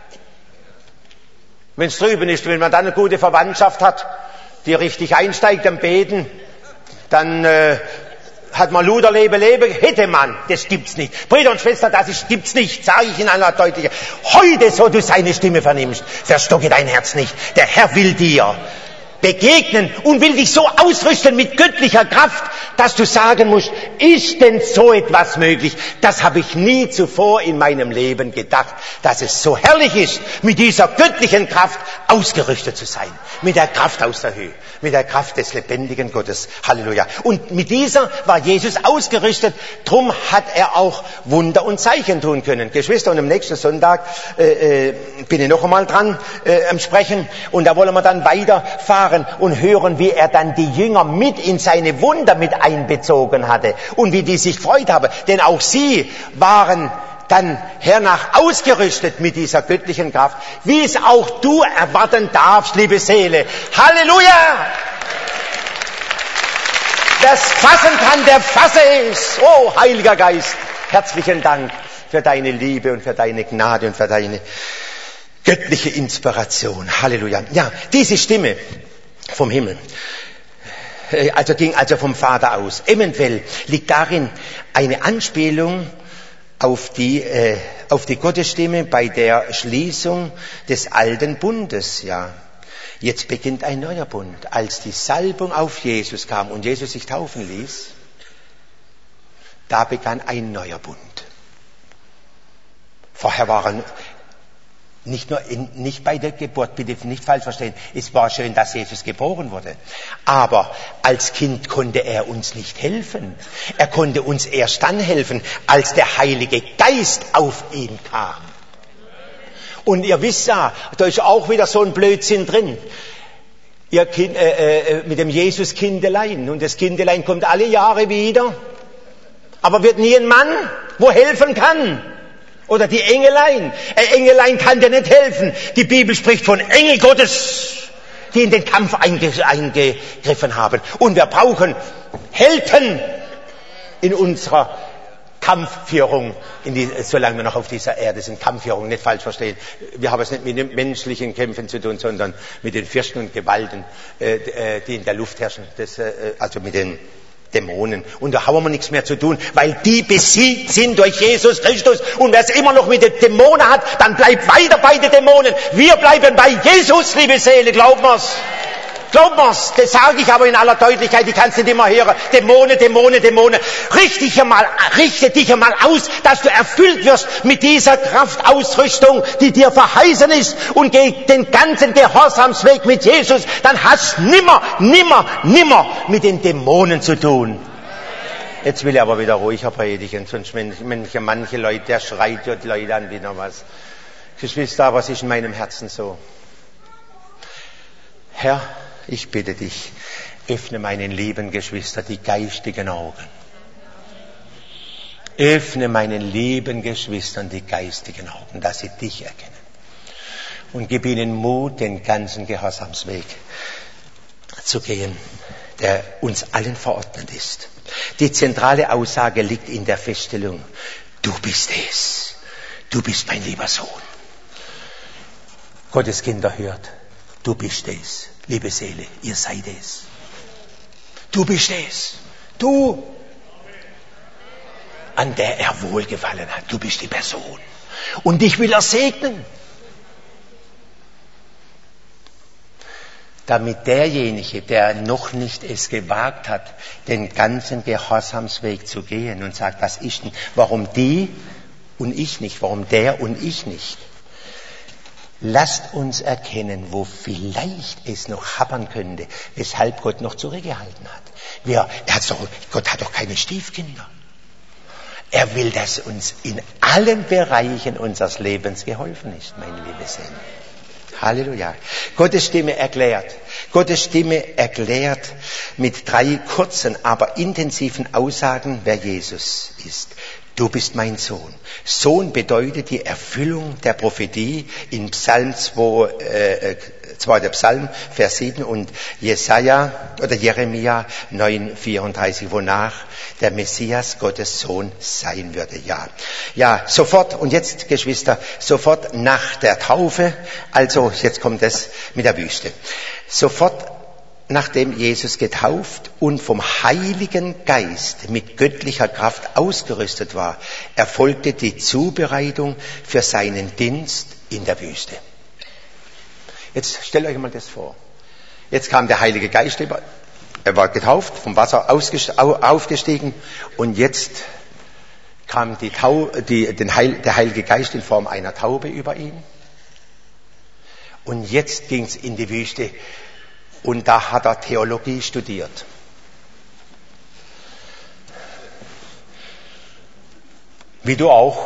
Wenn es drüben ist, wenn man dann eine gute Verwandtschaft hat, die richtig einsteigt am Beten, dann äh, hat man Luder Lebe, Lebe, hätte man. Das gibt's nicht. Brüder und Schwestern, das ist, gibt's nicht, sage ich in aller Deutlichkeit. Heute, so du seine Stimme vernimmst, verstocke dein Herz nicht. Der Herr will dir begegnen und will dich so ausrüsten mit göttlicher Kraft, dass du sagen musst, ist denn so etwas möglich? Das habe ich nie zuvor in meinem Leben gedacht, dass es so herrlich ist, mit dieser göttlichen Kraft ausgerüstet zu sein. Mit der Kraft aus der Höhe, mit der Kraft des lebendigen Gottes. Halleluja. Und mit dieser war Jesus ausgerüstet, drum hat er auch Wunder und Zeichen tun können. Geschwister, und am nächsten Sonntag äh, äh, bin ich noch einmal dran äh, am Sprechen und da wollen wir dann weiterfahren und hören, wie er dann die Jünger mit in seine Wunder mit einbezogen hatte und wie die sich gefreut haben. Denn auch sie waren dann hernach ausgerüstet mit dieser göttlichen Kraft, wie es auch du erwarten darfst, liebe Seele. Halleluja! Wer's fassen kann, der fasse es. Oh, Heiliger Geist, herzlichen Dank für deine Liebe und für deine Gnade und für deine göttliche Inspiration. Halleluja. Ja, diese Stimme vom Himmel, also ging also vom Vater aus. Eventuell liegt darin eine Anspielung auf die, äh, auf die Gottesstimme bei der Schließung des alten Bundes, ja. Jetzt beginnt ein neuer Bund. Als die Salbung auf Jesus kam und Jesus sich taufen ließ, da begann ein neuer Bund. Vorher waren Nicht nur in, nicht bei der Geburt, bitte nicht falsch verstehen. Es war schön, dass Jesus geboren wurde. Aber als Kind konnte er uns nicht helfen. Er konnte uns erst dann helfen, als der Heilige Geist auf ihn kam. Und ihr wisst ja, da ist auch wieder so ein Blödsinn drin. Ihr Kind, äh, äh, mit dem Jesus-Kindelein. Und das Kindelein kommt alle Jahre wieder. Aber wird nie ein Mann, wo helfen kann. Oder die Engelein. Ein Engelein kann dir nicht helfen. Die Bibel spricht von Engel Gottes, die in den Kampf einge- eingegriffen haben. Und wir brauchen Helden in unserer Kampfführung, in die, solange wir noch auf dieser Erde sind. Kampfführung, nicht falsch verstehen. Wir haben es nicht mit den menschlichen Kämpfen zu tun, sondern mit den Fürsten und Gewalten, äh, die in der Luft herrschen. Das, äh, also mit den Dämonen. Und da haben wir nichts mehr zu tun, weil die besiegt sind durch Jesus Christus. Und wer es immer noch mit den Dämonen hat, dann bleibt weiter bei den Dämonen. Wir bleiben bei Jesus, liebe Seele, glaubt mir's. Glaubt mir's. Das sage ich aber in aller Deutlichkeit, ich kann es nicht immer hören. Dämonen, Dämonen, Dämonen. Richte dich einmal, richte dich einmal aus, dass du erfüllt wirst mit dieser Kraftausrüstung, die dir verheißen ist, und geh den ganzen Gehorsamsweg mit Jesus. Dann hast du nimmer, nimmer, nimmer mit den Dämonen zu tun. Jetzt will ich aber wieder ruhiger predigen, sonst manche, manche Leute, der schreit dort Leute an wie noch was. Geschwister, was ist in meinem Herzen so? Herr, ich bitte dich, öffne meinen lieben Geschwistern die geistigen Augen. Öffne meinen lieben Geschwistern die geistigen Augen, dass sie dich erkennen. Und gib ihnen Mut, den ganzen Gehorsamsweg zu gehen, der uns allen verordnet ist. Die zentrale Aussage liegt in der Feststellung, du bist es. Du bist mein lieber Sohn. Gottes Kinder hört, du bist es. Liebe Seele, ihr seid es. Du bist es. Du, an der er wohlgefallen hat. Du bist die Person. Und dich will er segnen. Damit derjenige, der noch nicht es gewagt hat, den ganzen Gehorsamsweg zu gehen und sagt, was ist denn, warum die und ich nicht, warum der und ich nicht? Lasst uns erkennen, wo vielleicht es noch happern könnte, weshalb Gott noch zurückgehalten hat. Wir, er hat doch, Gott hat doch keine Stiefkinder. Er will, dass uns in allen Bereichen unseres Lebens geholfen ist, meine liebe Seele. Halleluja. Gottes Stimme erklärt. Gottes Stimme erklärt mit drei kurzen, aber intensiven Aussagen, wer Jesus ist. du bist mein Sohn. Sohn bedeutet die Erfüllung der Prophetie in Psalm zwei, äh, zweiter Psalm, Vers sieben und Jesaja oder Jeremia neun, vierunddreißig, wonach der Messias Gottes Sohn sein würde. Ja, ja, sofort, und jetzt, Geschwister, sofort nach der Taufe, also jetzt kommt es mit der Wüste, sofort nachdem Jesus getauft und vom Heiligen Geist mit göttlicher Kraft ausgerüstet war, erfolgte die Zubereitung für seinen Dienst in der Wüste. Jetzt stellt euch mal das vor. Jetzt kam der Heilige Geist über, er war getauft, vom Wasser aufgestiegen und jetzt kam die Tau, die, den Heil, der Heilige Geist in Form einer Taube über ihn. Und jetzt ging es in die Wüste. Und da hat er Theologie studiert. Wie du auch.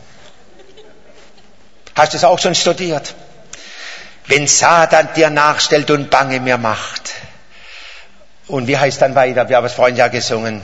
Hast du es auch schon studiert? Wenn Satan dir nachstellt und Bange mir macht. Und wie heißt dann weiter? Wir haben es vorhin ja gesungen.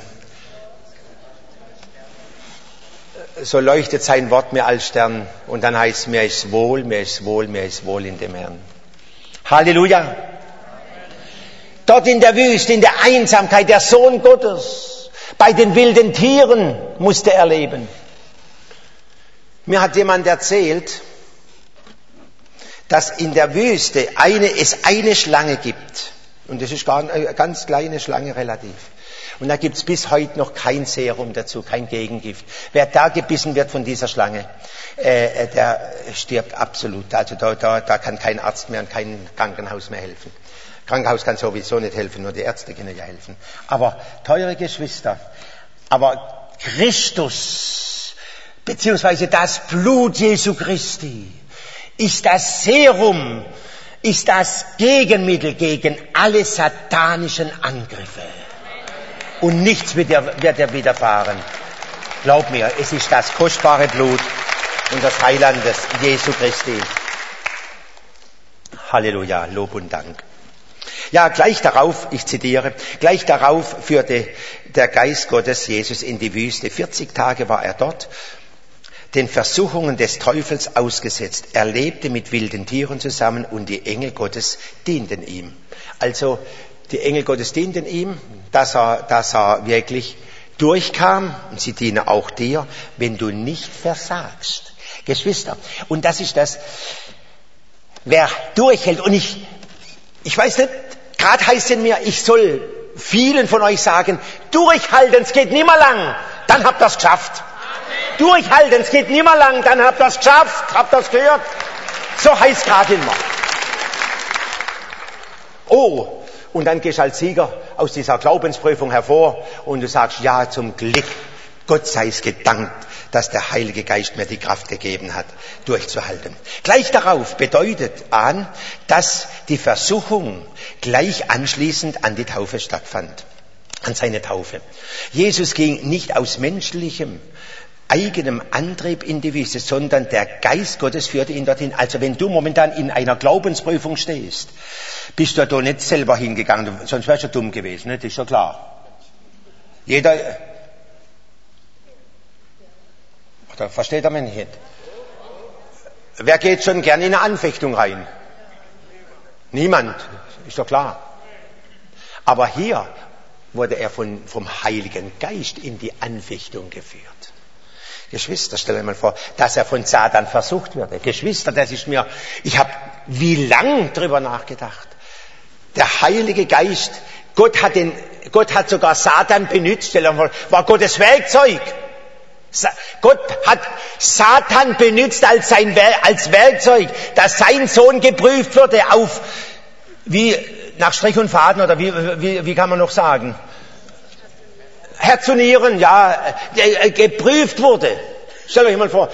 So leuchtet sein Wort mir als Stern. Und dann heißt es, mir ist wohl, mir ist wohl, mir ist wohl in dem Herrn. Halleluja! Dort in der Wüste, in der Einsamkeit, der Sohn Gottes, bei den wilden Tieren musste er leben. Mir hat jemand erzählt, dass in der Wüste eine, es eine Schlange gibt. Und das ist gar eine ganz kleine Schlange relativ. Und da gibt es bis heute noch kein Serum dazu, kein Gegengift. Wer da gebissen wird von dieser Schlange, äh, der stirbt absolut. Also da, da, da kann kein Arzt mehr und kein Krankenhaus mehr helfen. Krankenhaus kann sowieso nicht helfen, nur die Ärzte können ja helfen. Aber, teure Geschwister, aber Christus, beziehungsweise das Blut Jesu Christi, ist das Serum, ist das Gegenmittel gegen alle satanischen Angriffe. Und nichts wird dir, wird dir widerfahren. Glaub mir, es ist das kostbare Blut unseres Heilandes, Jesu Christi. Halleluja, Lob und Dank. Ja, gleich darauf, ich zitiere, gleich darauf führte der Geist Gottes Jesus in die Wüste. vierzig Tage war er dort, den Versuchungen des Teufels ausgesetzt. Er lebte mit wilden Tieren zusammen und die Engel Gottes dienten ihm. Also, die Engel Gottes dienten ihm, dass er, dass er wirklich durchkam, und sie dienen auch dir, wenn du nicht versagst. Geschwister, und das ist das, wer durchhält, und ich, ich weiß nicht, gerade heißt es in mir, ich soll vielen von euch sagen, durchhalten, es geht nicht mehr lang, dann habt ihr es geschafft. Amen. Durchhalten, es geht nicht mehr lang, dann habt ihr es geschafft, habt ihr es gehört? So heißt es gerade immer. Oh, und dann gehst du als Sieger aus dieser Glaubensprüfung hervor und du sagst, ja, zum Glück, Gott sei es gedankt, dass der Heilige Geist mir die Kraft gegeben hat, durchzuhalten. Gleich darauf bedeutet an, dass die Versuchung gleich anschließend an die Taufe stattfand, an seine Taufe. Jesus ging nicht aus menschlichem, eigenem Antrieb in die Wüste, sondern der Geist Gottes führte ihn dorthin. Also wenn du momentan in einer Glaubensprüfung stehst, bist du da nicht selber hingegangen, sonst wärst du dumm gewesen, ne? Das ist schon klar. Jeder... Oder versteht er mich nicht? Wer geht schon gern in eine Anfechtung rein? Niemand, ist doch klar. Aber hier wurde er von, vom Heiligen Geist in die Anfechtung geführt. Geschwister, stell dir mal vor, dass er von Satan versucht würde. Geschwister, das ist mir, ich habe wie lang drüber nachgedacht. Der Heilige Geist, Gott hat, den, Gott hat sogar Satan benutzt, stell dir mal vor, war Gottes Werkzeug. Gott hat Satan benutzt als, sein, als Werkzeug, dass sein Sohn geprüft wurde auf, wie, nach Strich und Faden, oder wie, wie, wie kann man noch sagen? Herz und Nieren, ja, geprüft wurde. Stellt euch mal vor.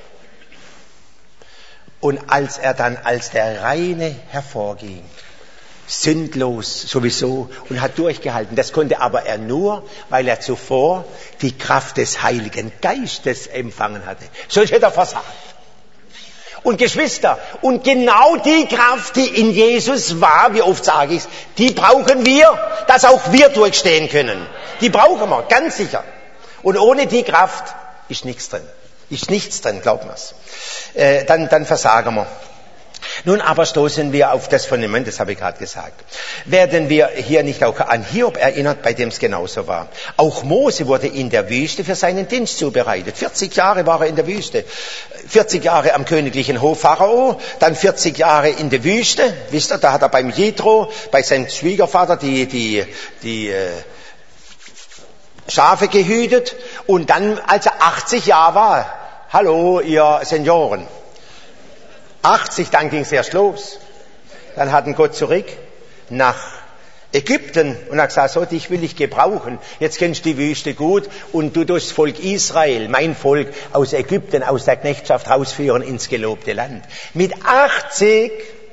Und als er dann als der Reine hervorging, sündlos sowieso, und hat durchgehalten. Das konnte aber er nur, weil er zuvor die Kraft des Heiligen Geistes empfangen hatte. Sonst hätte er versagt. Und Geschwister, und genau die Kraft, die in Jesus war, wie oft sage ich es, die brauchen wir, dass auch wir durchstehen können. Die brauchen wir, ganz sicher. Und ohne die Kraft ist nichts drin. Ist nichts drin, glaubt mir's. Äh, dann, dann versagen wir. Nun aber stoßen wir auf das Fundament, das habe ich gerade gesagt. Werden wir hier nicht auch an Hiob erinnert, bei dem es genauso war. Auch Mose wurde in der Wüste für seinen Dienst zubereitet. vierzig Jahre war er in der Wüste. vierzig Jahre am königlichen Hof Pharao, dann vierzig Jahre in der Wüste. Wisst ihr, da hat er beim Jethro, bei seinem Schwiegervater die, die, die äh, Schafe gehütet. Und dann, als er achtzig Jahre war, hallo ihr Senioren, achtzig, dann ging es erst los. Dann hat ihn Gott zurück nach Ägypten und hat gesagt, so, dich will ich gebrauchen. Jetzt kennst du die Wüste gut und du durchs Volk Israel, mein Volk, aus Ägypten, aus der Knechtschaft rausführen ins gelobte Land. Mit achtzig,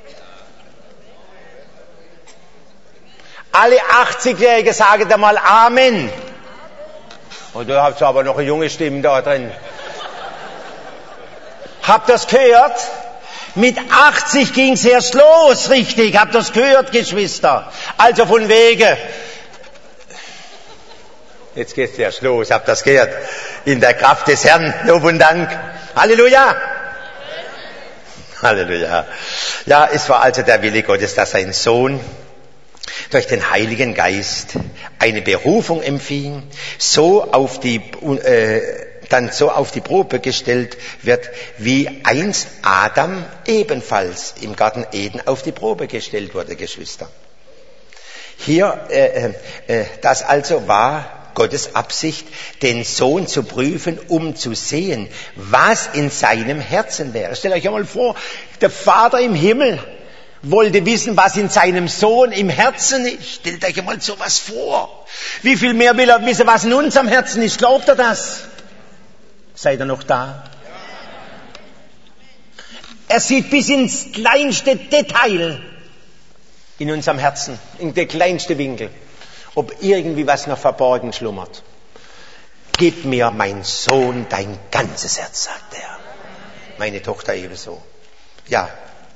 alle achtzigjährigen sagen da mal Amen. Und da habt ihr aber noch eine junge Stimme da drin. Habt ihr das gehört? Mit achtzig ging's erst los, richtig. Habt ihr das gehört, Geschwister? Also von wegen. Jetzt geht's erst los, habt ihr das gehört? In der Kraft des Herrn, Lob und Dank. Halleluja. Halleluja. Ja, es war also der Wille Gottes, dass sein Sohn durch den Heiligen Geist eine Berufung empfing, so auf die äh, dann so auf die Probe gestellt wird, wie einst Adam ebenfalls im Garten Eden auf die Probe gestellt wurde, Geschwister. Hier, äh, äh, das also war Gottes Absicht, den Sohn zu prüfen, um zu sehen, was in seinem Herzen wäre. Stellt euch einmal vor, der Vater im Himmel wollte wissen, was in seinem Sohn im Herzen ist. Stellt euch einmal sowas vor. Wie viel mehr will er wissen, was in unserem Herzen ist? Glaubt er das? Seid ihr noch da? Er sieht bis ins kleinste Detail in unserem Herzen, in der kleinste Winkel, ob irgendwie was noch verborgen schlummert. Gib mir, mein Sohn, dein ganzes Herz, sagt er. Meine Tochter ebenso. Ja.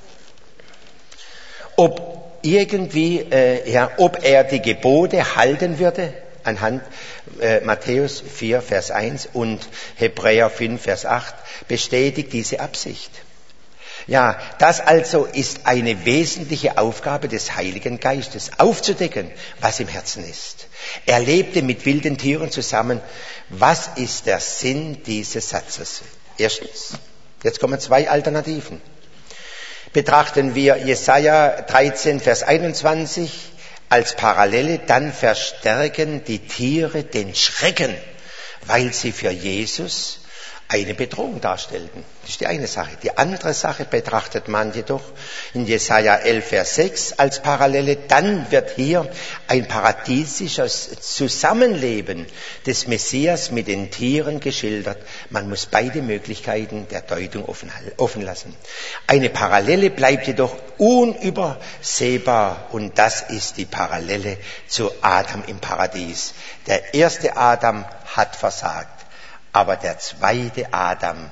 Ob irgendwie, äh, ja, ob er die Gebote halten würde, anhand äh, Matthäus vier, Vers eins und Hebräer fünf, Vers acht bestätigt diese Absicht. Ja, das also ist eine wesentliche Aufgabe des Heiligen Geistes, aufzudecken, was im Herzen ist. Er lebte mit wilden Tieren zusammen. Was ist der Sinn dieses Satzes? Erstens, jetzt kommen zwei Alternativen. Betrachten wir Jesaja dreizehn, Vers einundzwanzig als Parallele, dann verstärken die Tiere den Schrecken, weil sie für Jesus eine Bedrohung darstellten. Das ist die eine Sache. Die andere Sache betrachtet man jedoch in Jesaja elf, Vers sechs als Parallele. Dann wird hier ein paradiesisches Zusammenleben des Messias mit den Tieren geschildert. Man muss beide Möglichkeiten der Deutung offen, offen lassen. Eine Parallele bleibt jedoch unübersehbar und das ist die Parallele zu Adam im Paradies. Der erste Adam hat versagt. Aber der zweite Adam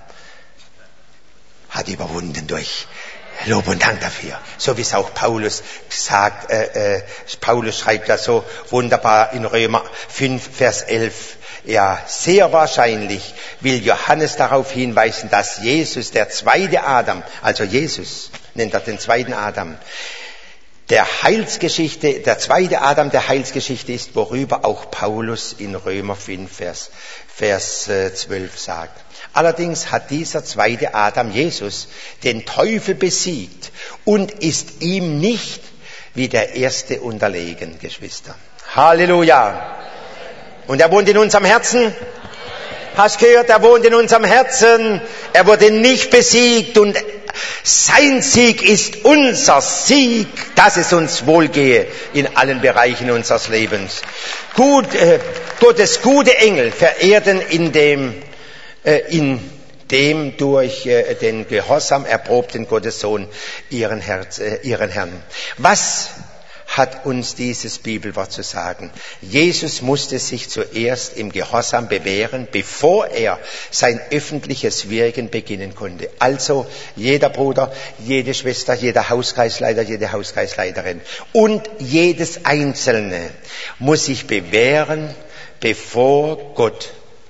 hat überwunden durch Lob und Dank dafür. So wie es auch Paulus sagt, äh, äh, Paulus schreibt das so wunderbar in Römer fünf, Vers elf. Ja, sehr wahrscheinlich will Johannes darauf hinweisen, dass Jesus, der zweite Adam, also Jesus nennt er den zweiten Adam, der Heilsgeschichte, der zweite Adam der Heilsgeschichte ist, worüber auch Paulus in Römer fünf, Vers, Vers zwölf sagt. Allerdings hat dieser zweite Adam, Jesus, den Teufel besiegt und ist ihm nicht wie der erste unterlegen, Geschwister. Halleluja! Und er wohnt in unserem Herzen. Hast gehört, er wohnt in unserem Herzen. Er wurde nicht besiegt und sein Sieg ist unser Sieg, dass es uns wohlgehe in allen Bereichen unseres Lebens. Gut, äh, Gottes gute Engel verehrten in dem, äh, in dem durch äh, den Gehorsam erprobten Gottessohn ihren, Herz, äh, ihren Herrn. Was hat uns dieses Bibelwort zu sagen? Jesus musste sich zuerst im Gehorsam bewähren, bevor er sein öffentliches Wirken beginnen konnte. Also jeder Bruder, jede Schwester, jeder Hauskreisleiter, jede Hauskreisleiterin und jedes Einzelne muss sich bewähren, bevor Gott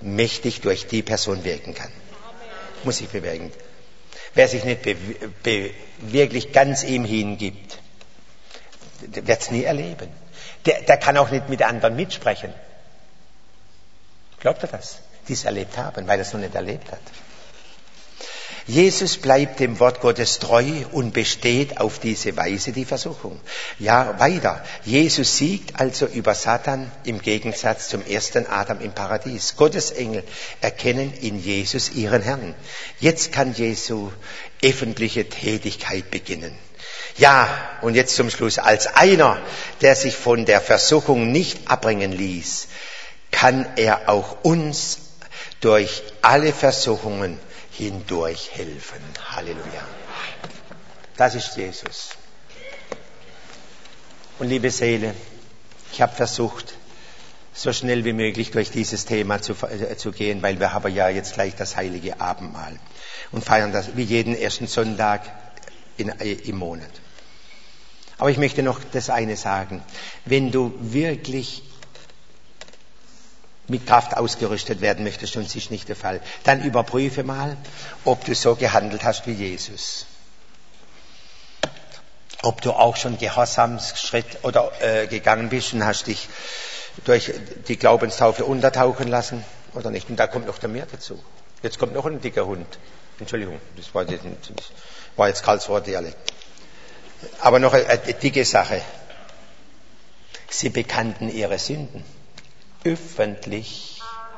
mächtig durch die Person wirken kann. Muss sich bewegen. Wer sich nicht be- be- wirklich ganz ihm hingibt, wird es nie erleben. Der, der kann auch nicht mit anderen mitsprechen. Glaubt ihr das? Die es erlebt haben, weil er es noch nicht erlebt hat. Jesus bleibt dem Wort Gottes treu und besteht auf diese Weise die Versuchung. Ja, weiter. Jesus siegt also über Satan im Gegensatz zum ersten Adam im Paradies. Gottes Engel erkennen in Jesus ihren Herrn. Jetzt kann Jesu öffentliche Tätigkeit beginnen. Ja, und jetzt zum Schluss. Als einer, der sich von der Versuchung nicht abbringen ließ, kann er auch uns durch alle Versuchungen hindurch helfen. Halleluja. Das ist Jesus. Und liebe Seele, ich habe versucht, so schnell wie möglich durch dieses Thema zu, äh, zu gehen, weil wir haben ja jetzt gleich das heilige Abendmahl und feiern das wie jeden ersten Sonntag in, äh, im Monat. Aber ich möchte noch das eine sagen. Wenn du wirklich mit Kraft ausgerüstet werden möchtest, und es ist nicht der Fall, dann überprüfe mal, ob du so gehandelt hast wie Jesus. Ob du auch schon Gehorsamsschritt oder äh, gegangen bist und hast dich durch die Glaubenstaufe untertauchen lassen oder nicht. Und da kommt noch der mehr dazu. Jetzt kommt noch ein dicker Hund. Entschuldigung, das war jetzt, das war jetzt Karlsruher Dialekt. Aber noch eine, eine dicke Sache. Sie bekannten ihre Sünden. Öffentlich,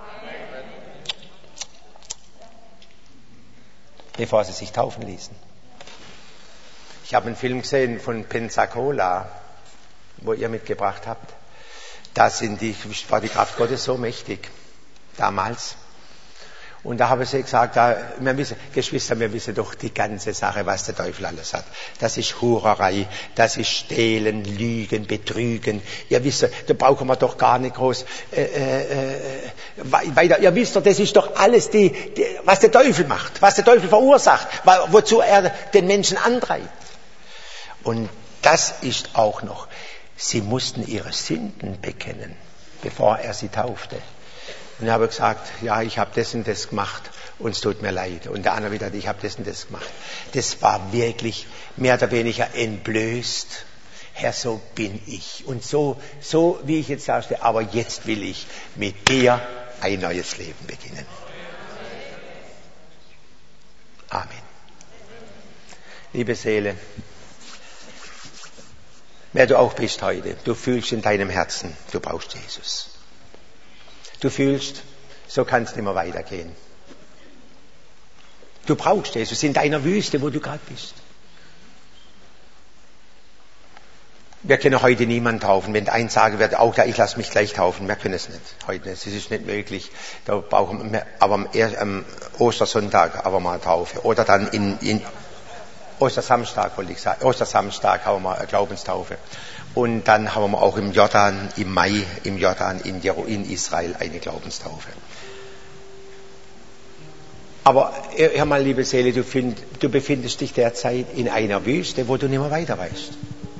bevor sie sich taufen ließen. Ich habe einen Film gesehen von Pensacola, wo ihr mitgebracht habt. Da sind die, war die Kraft Gottes so mächtig, damals. Und da habe ich gesagt, da, wir wissen, Geschwister, wir wissen doch die ganze Sache, was der Teufel alles hat. Das ist Hurerei, das ist Stehlen, Lügen, Betrügen. Ihr wisst, da brauchen wir doch gar nicht groß äh, äh, weiter. Ihr wisst doch, das ist doch alles, die, die, was der Teufel macht, was der Teufel verursacht, wozu er den Menschen antreibt. Und das ist auch noch, sie mussten ihre Sünden bekennen, bevor er sie taufte. Und ich habe gesagt, ja, ich habe das und das gemacht und es tut mir leid. Und der andere wieder, ich habe das und das gemacht. Das war wirklich mehr oder weniger entblößt. Herr, so bin ich. Und so, so wie ich jetzt dastehe, aber jetzt will ich mit dir ein neues Leben beginnen. Amen. Liebe Seele, wer du auch bist heute, du fühlst in deinem Herzen, du brauchst Jesus. Du fühlst, so kann es nicht mehr weitergehen. Du brauchst Jesus in deiner Wüste, wo du gerade bist. Wir können heute niemanden taufen. Wenn eins sagen wird, auch da, ich lasse mich gleich taufen, wir können es nicht. Heute nicht. Es ist nicht möglich. Da brauchen wir, aber am, am Ostersonntag haben wir eine Taufe. Oder dann in, in Ostersamstag, wollte ich sagen. Ostersamstag haben wir eine Glaubenstaufe. Und dann haben wir auch im Jordan, im Mai, im Jordan, in, in Israel eine Glaubenstaufe. Aber hör mal, liebe Seele, du, find, du befindest dich derzeit in einer Wüste, wo du nicht mehr weiter weißt.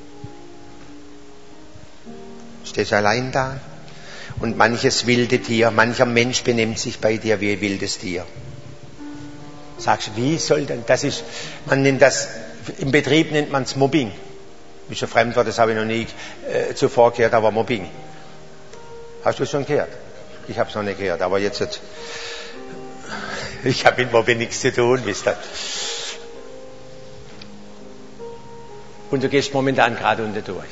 Stehst allein da und manches wilde Tier, mancher Mensch benimmt sich bei dir wie ein wildes Tier. Sagst du, wie soll denn, das ist, man nennt das, im Betrieb nennt man es Mobbing. Das ist ein Fremdwort, das habe ich noch nie äh, zuvor gehört, aber Mobbing. Hast du es schon gehört? Ich habe es noch nicht gehört, aber jetzt, jetzt ich habe mit Mobbing nichts zu tun, wisst ihr. Und du gehst momentan gerade unter durch.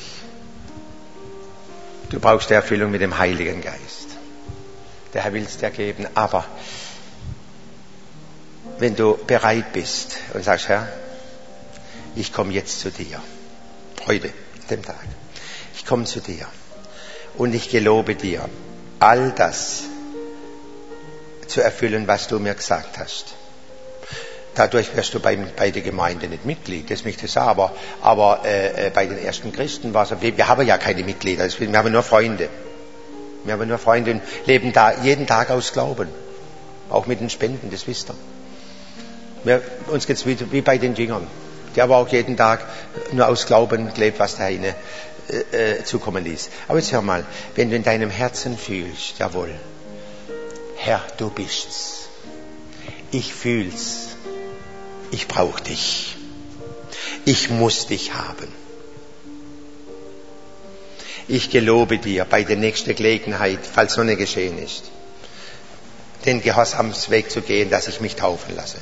Du brauchst die Erfüllung mit dem Heiligen Geist. Der Herr will es dir geben, aber wenn du bereit bist und sagst, Herr, ich komme jetzt zu dir. Heute, dem Tag. Ich komme zu dir und ich gelobe dir, all das zu erfüllen, was du mir gesagt hast. Dadurch wirst du bei, bei der Gemeinde nicht Mitglied, das möchte ich sagen, aber, aber äh, bei den ersten Christen war es, wir, wir haben ja keine Mitglieder, wir haben nur Freunde. Wir haben nur Freunde und leben da jeden Tag aus Glauben. Auch mit den Spenden, das wisst ihr. Wir, uns geht's wie, wie bei den Jüngern. Die aber auch jeden Tag nur aus Glauben lebt, was der Herr äh, zukommen ließ. Aber jetzt hör mal, wenn du in deinem Herzen fühlst, jawohl, Herr, du bist's. Ich fühl's. Ich brauche dich. Ich muss dich haben. Ich gelobe dir bei der nächsten Gelegenheit, falls noch nicht geschehen ist, den Gehorsamsweg zu gehen, dass ich mich taufen lasse.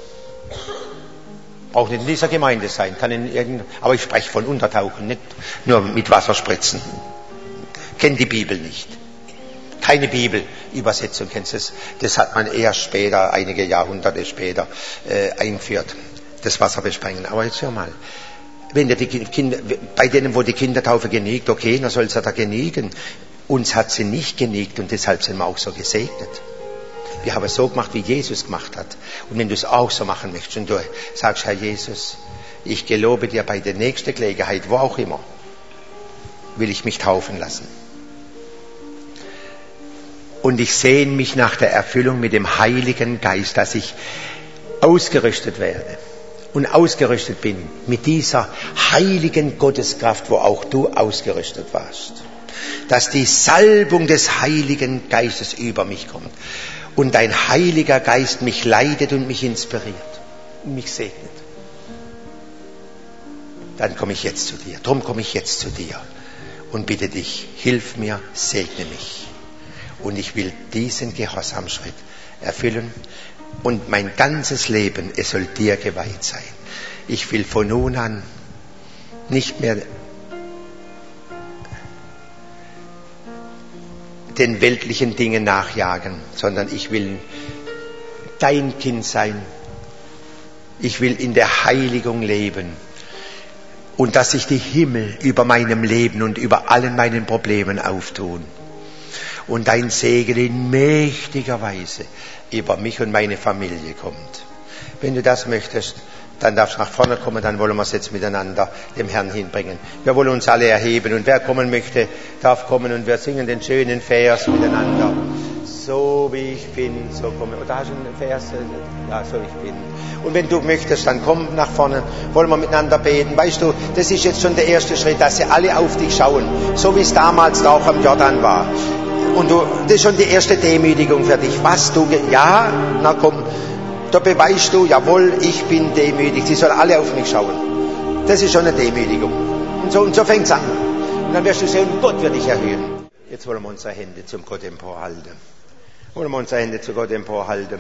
Braucht nicht in dieser Gemeinde sein, kann in irgendein, aber ich spreche von Untertauchen, nicht nur mit Wasser spritzen. Kennt die Bibel nicht. Keine Bibelübersetzung kennst du das. Das hat man erst später, einige Jahrhunderte später, äh, eingeführt. Das Wasser besprengen. Aber jetzt hör mal. Wenn der die Kinder, bei denen, wo die Kindertaufe genegt, okay, dann soll es ja da genegen. Uns hat sie nicht genegt und deshalb sind wir auch so gesegnet. Wir haben es so gemacht, wie Jesus gemacht hat. Und wenn du es auch so machen möchtest und du sagst, Herr Jesus, ich gelobe dir bei der nächsten Gelegenheit, wo auch immer, will ich mich taufen lassen. Und ich sehne mich nach der Erfüllung mit dem Heiligen Geist, dass ich ausgerüstet werde und ausgerüstet bin mit dieser heiligen Gotteskraft, wo auch du ausgerüstet warst. Dass die Salbung des Heiligen Geistes über mich kommt und dein Heiliger Geist mich leitet und mich inspiriert und mich segnet. Dann komme ich jetzt zu dir. Drum komme ich jetzt zu dir und bitte dich, hilf mir, segne mich. Und ich will diesen Gehorsamschritt erfüllen und mein ganzes Leben, es soll dir geweiht sein. Ich will von nun an nicht mehr den weltlichen Dingen nachjagen, sondern ich will dein Kind sein. Ich will in der Heiligung leben und dass sich die Himmel über meinem Leben und über allen meinen Problemen auftun. Und dein Segen in mächtiger Weise über mich und meine Familie kommt. Wenn du das möchtest, dann darfst du nach vorne kommen, dann wollen wir es jetzt miteinander dem Herrn hinbringen. Wir wollen uns alle erheben und wer kommen möchte, darf kommen und wir singen den schönen Vers miteinander. So wie ich bin, so komme ich. Oder hast du einen Vers? Ja, so ich bin. Und wenn du möchtest, dann komm nach vorne, wollen wir miteinander beten. Weißt du, das ist jetzt schon der erste Schritt, dass sie alle auf dich schauen, so wie es damals da auch am Jordan war. Und du, das ist schon die erste Demütigung für dich. Was du, ja, na komm, da beweist du, jawohl, ich bin demütig. Sie sollen alle auf mich schauen. Das ist schon eine Demütigung. Und so, und so fängt's an. Und dann wirst du sehen, Gott wird dich erhöhen. Jetzt wollen wir unsere Hände zum Gott emporhalten. Wollen wir unsere Hände zu Gott emporhalten.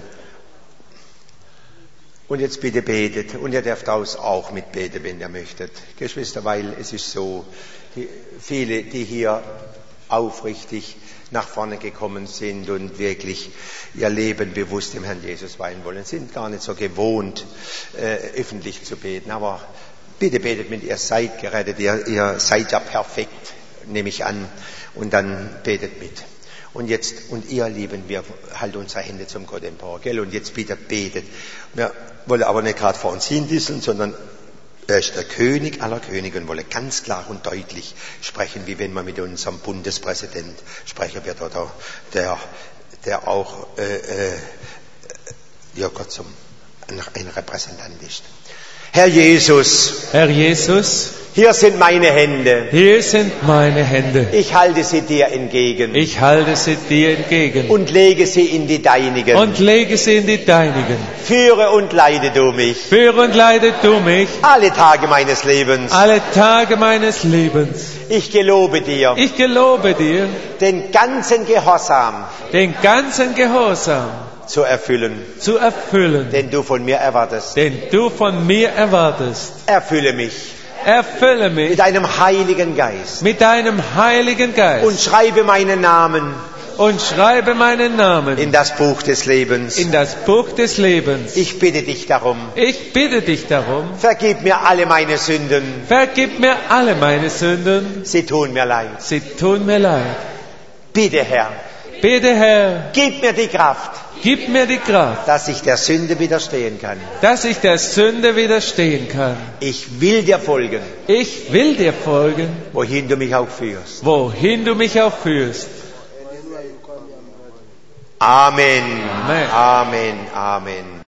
Und jetzt bitte betet. Und ihr dürft auch mitbeten, wenn ihr möchtet. Geschwister, weil es ist so, die, viele, die hier aufrichtig nach vorne gekommen sind und wirklich ihr Leben bewusst dem Herrn Jesus weihen wollen, sind gar nicht so gewohnt, äh, öffentlich zu beten. Aber bitte betet mit, ihr seid gerettet, ihr, ihr seid ja perfekt, nehme ich an. Und dann betet mit. Und jetzt, und ihr Lieben, wir halten unsere Hände zum Gott empor, gell? Und jetzt bitte betet. Wir wollen aber nicht gerade vor uns hindisseln, sondern er ist der König aller Könige und wolle ganz klar und deutlich sprechen, wie wenn man mit unserem Bundespräsident sprechen wird oder der, der auch äh, äh, ja Gott zum ein Repräsentant ist. Herr Jesus, Herr Jesus, hier sind meine Hände. Hier sind meine Hände. Ich halte sie dir entgegen. Ich halte sie dir entgegen. Und lege sie in die deinigen. Und lege sie in die deinigen. Führe und leite du mich. Führe und leite du mich. Alle Tage meines Lebens. Alle Tage meines Lebens. Ich gelobe dir. Ich gelobe dir. Den ganzen Gehorsam. Den ganzen Gehorsam. Zu erfüllen. Zu erfüllen. Den du von mir erwartest. Den du von mir erwartest. Erfülle mich. Erfülle mich mit deinem Heiligen Geist. Mit deinem Heiligen Geist. Und schreibe meinen Namen. Und schreibe meinen Namen. In das Buch des Lebens. In das Buch des Lebens. Ich bitte dich darum. Ich bitte dich darum. Vergib mir alle meine Sünden. Vergib mir alle meine Sünden. Sie tun mir leid. Sie tun mir leid. Bitte, Herr. Bitte, Herr. Gib mir die Kraft. Gib mir die Kraft, dass ich der Sünde widerstehen kann. Dass ich der Sünde widerstehen kann. Ich will dir folgen. Ich will dir folgen. Wohin du mich auch führst. Wohin du mich auch führst. Amen. Amen. Amen. Amen.